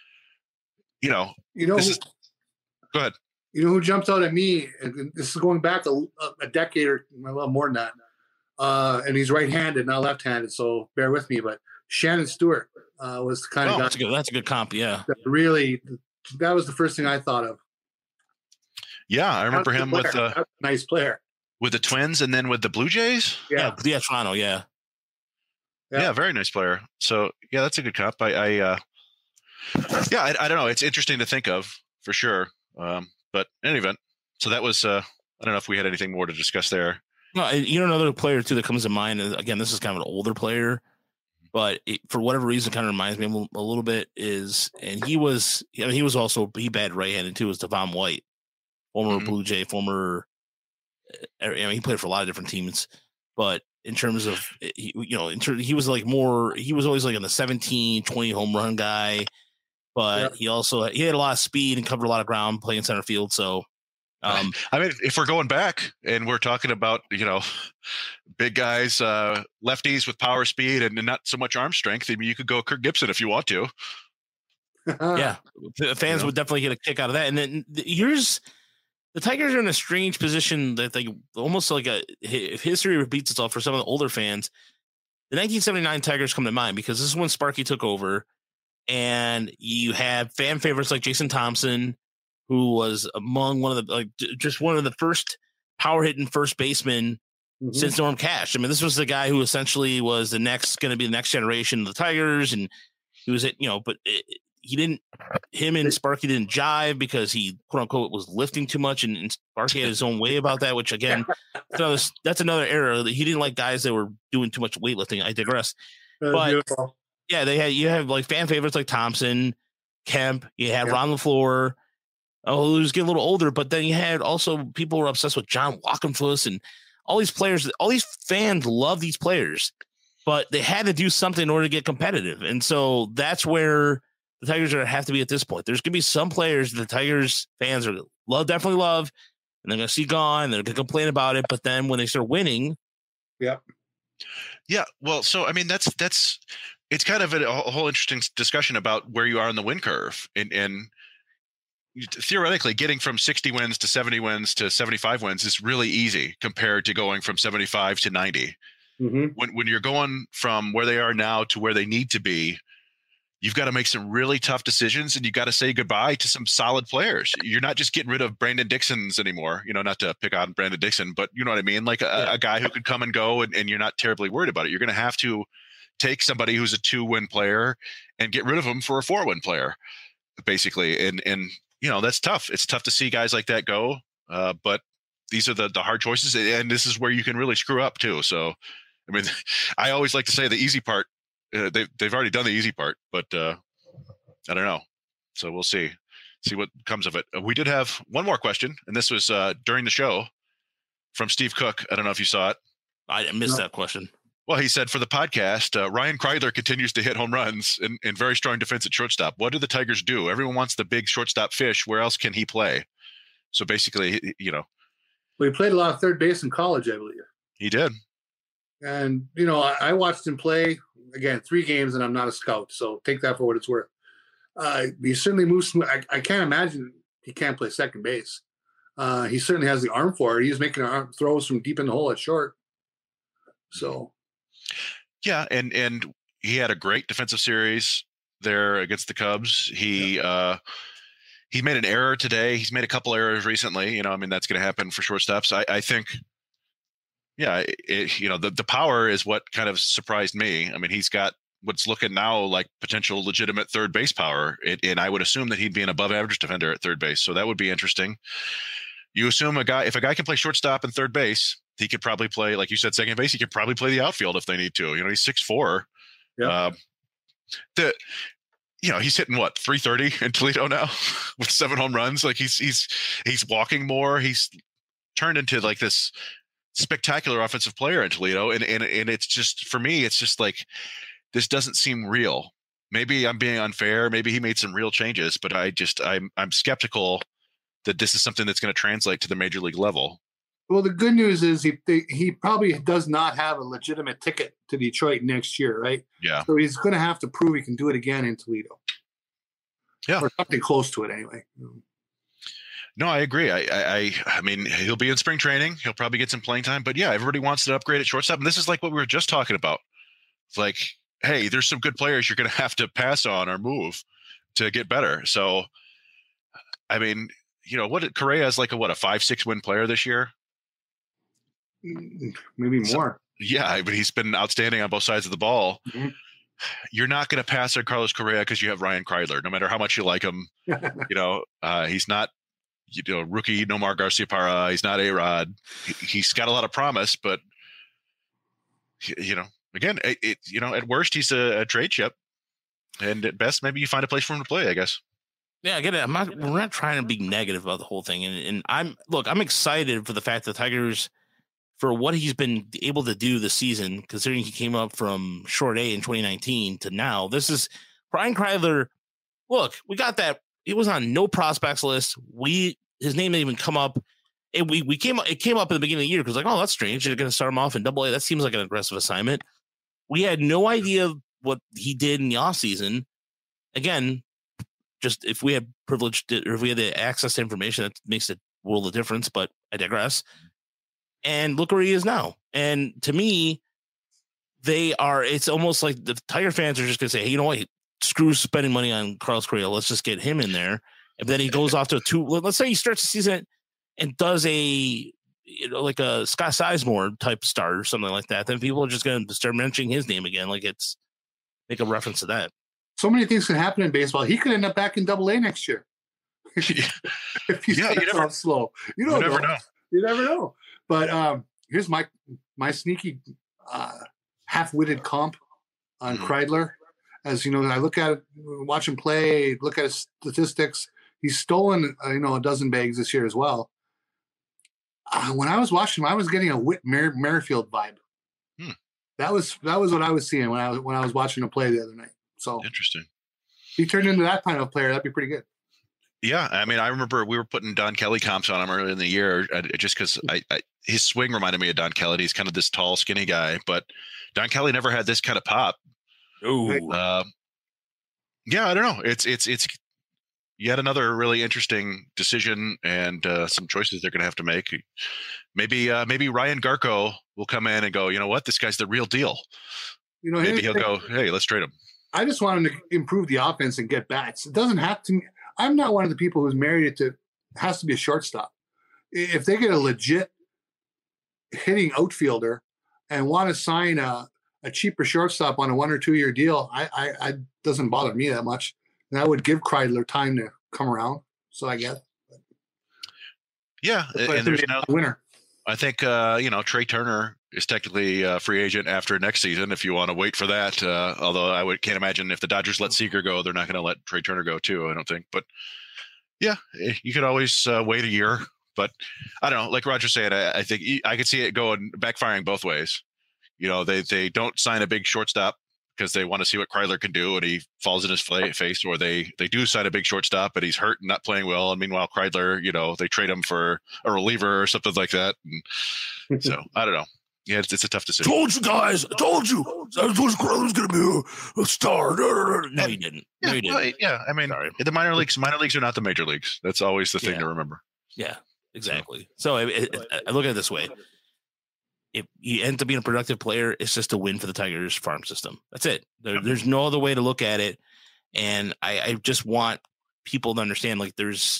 Go ahead. You know who jumped out at me? And this is going back a decade or a little more than that. And he's right-handed, not left-handed, so bear with me. But Shannon Stewart was the kind of guy. That's a good comp, yeah. That was the first thing I thought of. Yeah, I remember him with a nice player with the Twins, and then with the Blue Jays. Yeah, Toronto. Yeah, very nice player. So yeah, that's a good comp. I don't know. It's interesting to think of for sure. But in any event, so that was. I don't know if we had anything more to discuss there. No, another player too that comes to mind. And again, this is kind of an older player, but for whatever reason, kind of reminds me a little bit. He batted right-handed too. Was Devon White, former Blue Jay, he played for a lot of different teams, but in terms of he was like he was always like in the 17, 20 home run guy. But he had a lot of speed and covered a lot of ground playing center field. So, I mean, if we're going back and we're talking about, big guys, lefties with power, speed, and not so much arm strength, I mean, you could go Kirk Gibson if you want to. Yeah. The fans would definitely get a kick out of that. And then the Tigers are in a strange position that they almost like if history repeats itself for some of the older fans, the 1979 Tigers come to mind because this is when Sparky took over. And you have fan favorites like Jason Thompson, who was among one of the first power hitting first basemen since Norm Cash. I mean, this was the guy who essentially was going to be the next generation of the Tigers. And he was him and Sparky didn't jive because he quote unquote was lifting too much. And Sparky had his own way about that, which again, that's another era that he didn't like guys that were doing too much weightlifting. I digress. But beautiful. Yeah, you have like fan favorites like Thompson, Kemp. You had Ron LaFleur, who's getting a little older, but then you had also people who were obsessed with John Walkenfuss and all these players. All these fans love these players, but they had to do something in order to get competitive, and so that's where the Tigers are going to have to be at this point. There's going to be some players that the Tigers fans are definitely love, and they're going to see gone. They're going to complain about it, but then when they start winning, yeah. Well, so I mean, that's. It's kind of a whole interesting discussion about where you are in the win curve. And theoretically getting from 60 wins to 70 wins to 75 wins is really easy compared to going from 75 to 90. Mm-hmm. When you're going from where they are now to where they need to be, you've got to make some really tough decisions, and you got to say goodbye to some solid players. You're not just getting rid of Brandon Dixon's anymore, not to pick on Brandon Dixon, but you know what I mean? Like a guy who could come and go and you're not terribly worried about it. You're going to have to take somebody who's a 2-win player and get rid of him for a 4-win player, basically. And that's tough. It's tough to see guys like that go. But these are the hard choices. And this is where you can really screw up too. So, I mean, I always like to say the easy part, they've already done the easy part, but I don't know. So we'll see what comes of it. We did have one more question, and this was during the show from Steve Cook. I don't know if you saw it. I missed that question. Well, he said for the podcast, Ryan Kreidler continues to hit home runs and very strong defense at shortstop. What do the Tigers do? Everyone wants the big shortstop fish. Where else can he play? So basically, Well, he played a lot of third base in college, I believe. He did. And, I watched him play, again, 3 games, and I'm not a scout, so take that for what it's worth. He certainly moves. I can't imagine he can't play second base. He certainly has the arm for it. He's making arm throws from deep in the hole at short. So. Yeah, and he had a great defensive series there against the Cubs. He made an error today. He's made a couple errors recently. That's going to happen for shortstops. I think. Yeah, the power is what kind of surprised me. I mean, he's got what's looking now like potential legitimate third base power, and I would assume that he'd be an above average defender at third base. So that would be interesting. You assume if a guy can play shortstop and third base, he could probably play, like you said, second base. He could probably play the outfield if they need to. He's 6'4". Yeah. He's hitting what 330 in Toledo now with 7 home runs. Like he's walking more. He's turned into like this spectacular offensive player in Toledo, and it's just, for me, it's just like, this doesn't seem real. Maybe I'm being unfair. Maybe he made some real changes, but I'm skeptical that this is something that's going to translate to the major league level. Well, the good news is he probably does not have a legitimate ticket to Detroit next year, right? Yeah. So he's going to have to prove he can do it again in Toledo. Yeah. Or something close to it anyway. No, I agree. I mean, he'll be in spring training. He'll probably get some playing time. But yeah, everybody wants to upgrade at shortstop. And this is like what we were just talking about. It's like, hey, there's some good players you're going to have to pass on or move to get better. So, I mean, Correa is like a 5-6 win player this year? Maybe more. Yeah, but he's been outstanding on both sides of the ball. Mm-hmm. You're not going to pass on Carlos Correa because you have Ryan Kreidler, no matter how much you like him. He's not, rookie Nomar Garciaparra. He's not A-Rod. He's got a lot of promise, but again, at worst he's a trade chip, and at best maybe you find a place for him to play, I guess. Yeah, I get it. We're not trying to be negative about the whole thing, and I'm excited for the fact that the Tigers, for what he's been able to do this season, considering he came up from short A in 2019 to now. This is Brian Kreidler. Look, we got that. It was on no prospects list. His name didn't even come up. It came up in the beginning of the year because that's strange. They're going to start him off in Double-A. That seems like an aggressive assignment. We had no idea what he did in the offseason. Again, just if we had if we had the access to information, that makes a world of difference. But I digress. And look where he is now. And to me, it's almost like the Tiger fans are just going to say, hey, you know what? Screw spending money on Carlos Correa. Let's just get him in there. And then he goes off to let's say he starts the season and does like a Scott Sizemore type start or something like that. Then people are just going to start mentioning his name again. Like make a reference to that. So many things can happen in baseball. He could end up back in Double-A next year. If he starts off slow. You never know. You never know. But here's my sneaky half-witted comp on Kreidler. As I look at it, watch him play, look at his statistics. He's stolen, a dozen bags this year as well. When I was watching him, I was getting a Whit Merrifield vibe. That was what I was seeing when I was watching him play the other night. So interesting. If he turned into that kind of player, that'd be pretty good. Yeah, I mean, I remember we were putting Don Kelly comps on him earlier in the year, just because his swing reminded me of Don Kelly. He's kind of this tall, skinny guy, but Don Kelly never had this kind of pop. Oh, yeah, I don't know. It's yet another really interesting decision and some choices they're going to have to make. Maybe Ryan Garko will come in and go, you know what, this guy's the real deal. Maybe he'll go, hey, let's trade him. I just want him to improve the offense and get bats. It doesn't have to. I'm not one of the people who's married it to. Has to be a shortstop. If they get a legit hitting outfielder and want to sign a cheaper shortstop on a 1 or 2 year deal, I doesn't bother me that much. And I would give Kreidler time to come around. So I guess. Yeah, and there's a winner. I think Trey Turner is technically a free agent after next season. If you want to wait for that, although can't imagine if the Dodgers let Seager go, they're not going to let Trey Turner go too. I don't think, but yeah, you could always wait a year. But I don't know. Like Roger said, I think I could see it going backfiring both ways. They don't sign a big shortstop because they want to see what Kreidler can do and he falls in his face, or they do sign a big shortstop but he's hurt and not playing well. And meanwhile, Kreidler, they trade him for a reliever or something like that. And so I don't know. Yeah, it's a tough decision. Told you guys. I told you. I told you Kreidler's going to be a star. No, you didn't. No, you didn't. Right, yeah. I mean, the minor leagues are not the major leagues. That's always the thing to remember. Yeah, exactly. So I look at it this way. If you end up being a productive player, it's just a win for the Tigers farm system. That's it. There's no other way to look at it. And I just want people to understand, like, if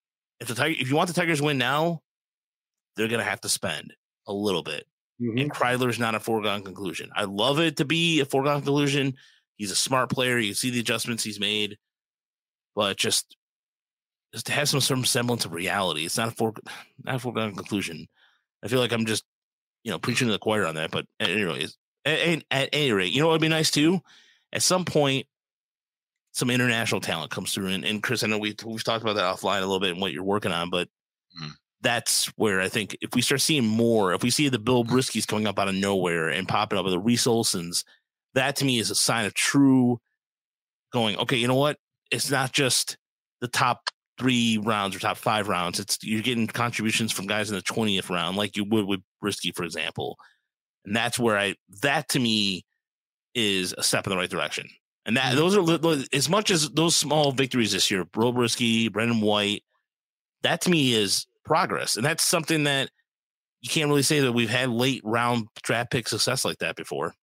you want the Tigers to win now, they're going to have to spend a little bit. Mm-hmm. And Kreidler's not a foregone conclusion. I love it to be a foregone conclusion. He's a smart player. You see the adjustments he's made, but just to have some sort of semblance of reality. It's not a foregone conclusion. I feel like I'm just, preaching to the choir on that, but anyways, at any rate, what would be nice too? At some point, some international talent comes through. And Chris, I know we've talked about that offline a little bit and what you're working on, but that's where I think if we start seeing more, if we see the Bill Briskys coming up out of nowhere and popping up with the Reese Olsons, that to me is a sign of true going, okay, you know what? It's not just the top 3 rounds or top 5 rounds. You're getting contributions from guys in the 20th round, like you would with Brisky, for example. And that's where that to me is a step in the right direction. And that those are, as much as those small victories this year, Bro Brisky, Brendan White, that to me is progress. And that's something that you can't really say that we've had late round draft pick success like that before.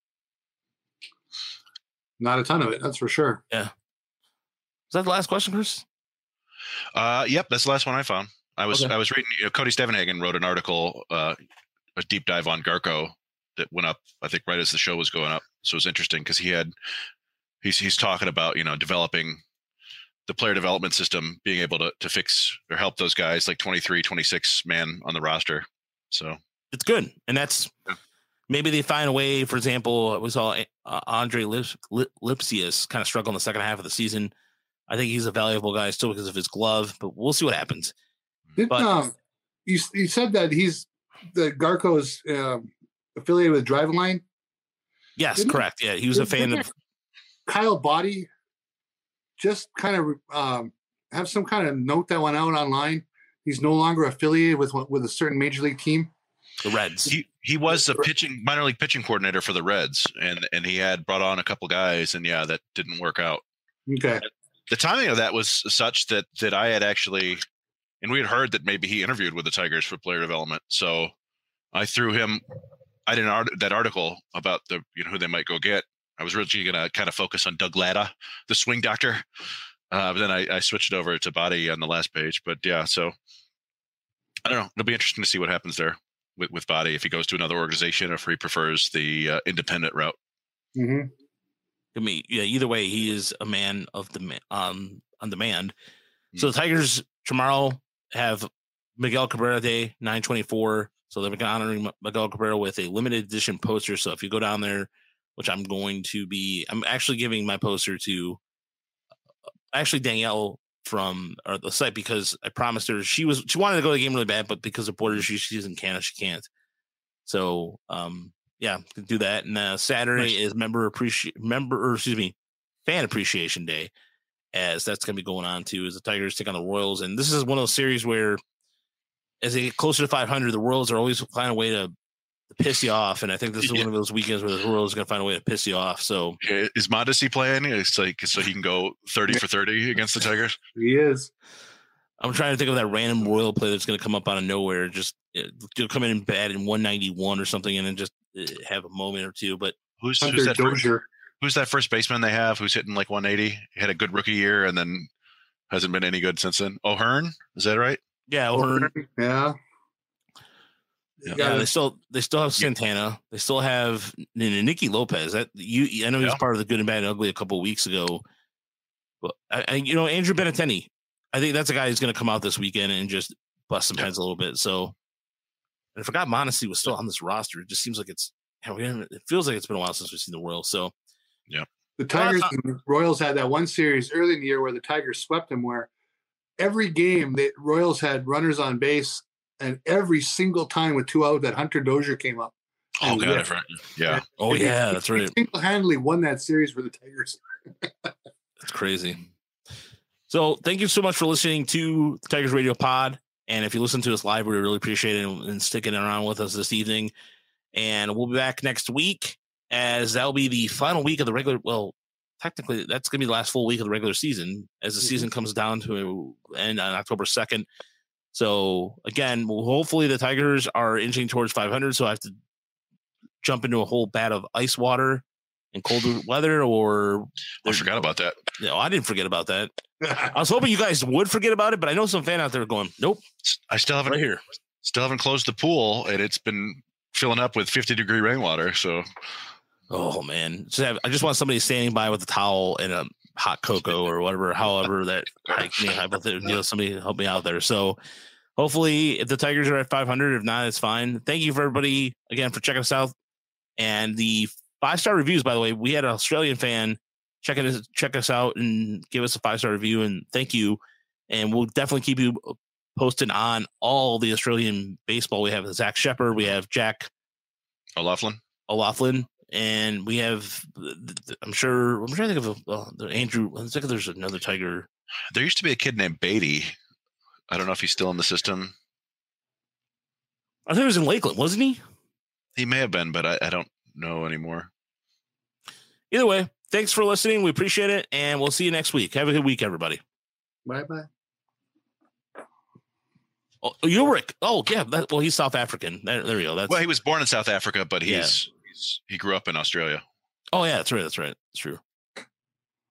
Not a ton of it, that's for sure. Yeah. Is that the last question, Chris? Yep, that's the last one I found. I was reading. Cody Stevenhagen wrote an article, a deep dive on Garko that went up, I think, right as the show was going up. So it was interesting because he's talking about developing the player development system, being able to fix or help those guys like 23, 26 man on the roster. So it's good, and that's maybe they find a way. For example, we saw Andre Lipsius kind of struggle in the second half of the season. I think he's a valuable guy still because of his glove, but we'll see what happens. You said that Garko is affiliated with Driveline? Yes, correct. Yeah, he was a fan of Kyle Boddy. Just kind of have some kind of note that went out online. He's no longer affiliated with a certain major league team. The Reds. He was the minor league pitching coordinator for the Reds, and he had brought on a couple guys, and that didn't work out. Okay. The timing of that was such that I had actually, and we had heard that maybe he interviewed with the Tigers for player development. So I threw him. I did that article about who they might go get. I was originally going to kind of focus on Doug Latta, the swing doctor. But then I switched it over to Body on the last page. But yeah, so I don't know. It'll be interesting to see what happens there with Body, if he goes to another organization or if he prefers the independent route. Mm-hmm. I mean, either way, he is a man of on demand. So the Tigers tomorrow have Miguel Cabrera Day, 9/24. So they're honoring Miguel Cabrera with a limited edition poster. So if you go down there, which I'm actually giving my poster to Danielle from the site, because I promised her she wanted to go to the game really bad, but because of border issues, she's in Canada, she can't. So do that. And Saturday is fan appreciation day, as that's going to be going on too, as the Tigers take on the Royals. And this is one of those series where, as they get closer to 500, the Royals are always find a way to piss you off. And I think this is one of those weekends where the Royals are going to find a way to piss you off. So is Mondesi playing? It's like so he can go 30 for 30 against the Tigers. He is. I'm trying to think of that random Royal player that's going to come up out of nowhere, just come in and bat in 191 or something, and then just have a moment or two. But who's that first baseman they have who's hitting like 180? He had a good rookie year and then hasn't been any good since then. O'Hearn, is that right? Yeah, O'Hearn. Yeah. Yeah, they still have Santana. They still have Nicky Lopez. I know he was part of the Good and Bad and Ugly a couple of weeks ago. But Andrew Benintendi. I think that's a guy who's going to come out this weekend and just bust some heads a little bit. So, and I forgot Mondesi was still on this roster. It just seems like it feels like it's been a while since we've seen the Royals. So, yeah, the Tigers and Royals had that one series early in the year where the Tigers swept them. Where every game the Royals had runners on base, and every single time with 2 out, that Hunter Dozier came up. Oh god, yeah. Oh yeah, that's right. Single-handedly won that series for the Tigers. That's crazy. So thank you so much for listening to the Tigers Radio Pod. And if you listen to us live, we really appreciate it and sticking around with us this evening. And we'll be back next week, as that'll be the final week of the regular. Well, technically, that's going to be the last full week of the regular season as the season comes down to end on October 2nd. So again, hopefully the Tigers are inching towards 500. So I have to jump into a whole bat of ice water and cold weather, or I forgot about that. No, I didn't forget about that. I was hoping you guys would forget about it, but I know some fan out there going, nope. I still haven't closed the pool, and it's been filling up with 50-degree rainwater. So, oh man, I just want somebody standing by with a towel and a hot cocoa or whatever, however that somebody help me out there. So hopefully, if the Tigers are at 500, if not, it's fine. Thank you for everybody again for checking us out, and the 5-star reviews. By the way, we had an Australian fan check us out and give us a 5-star review, and thank you. And we'll definitely keep you posted on all the Australian baseball. We have Zach Shepard, we have Jack O'Loughlin, and we have I'm trying to think of Andrew. I think there's another Tiger. There used to be a kid named Beatty. I don't know if he's still in the system. I think he was in Lakeland, wasn't he? He may have been, but I don't know anymore. Either way, thanks for listening. We appreciate it, and we'll see you next week. Have a good week, everybody. Bye-bye. Oh, Ulrich. Oh, yeah. He's South African. There we go. Well, he was born in South Africa, but he grew up in Australia. Oh, yeah. That's right. It's true.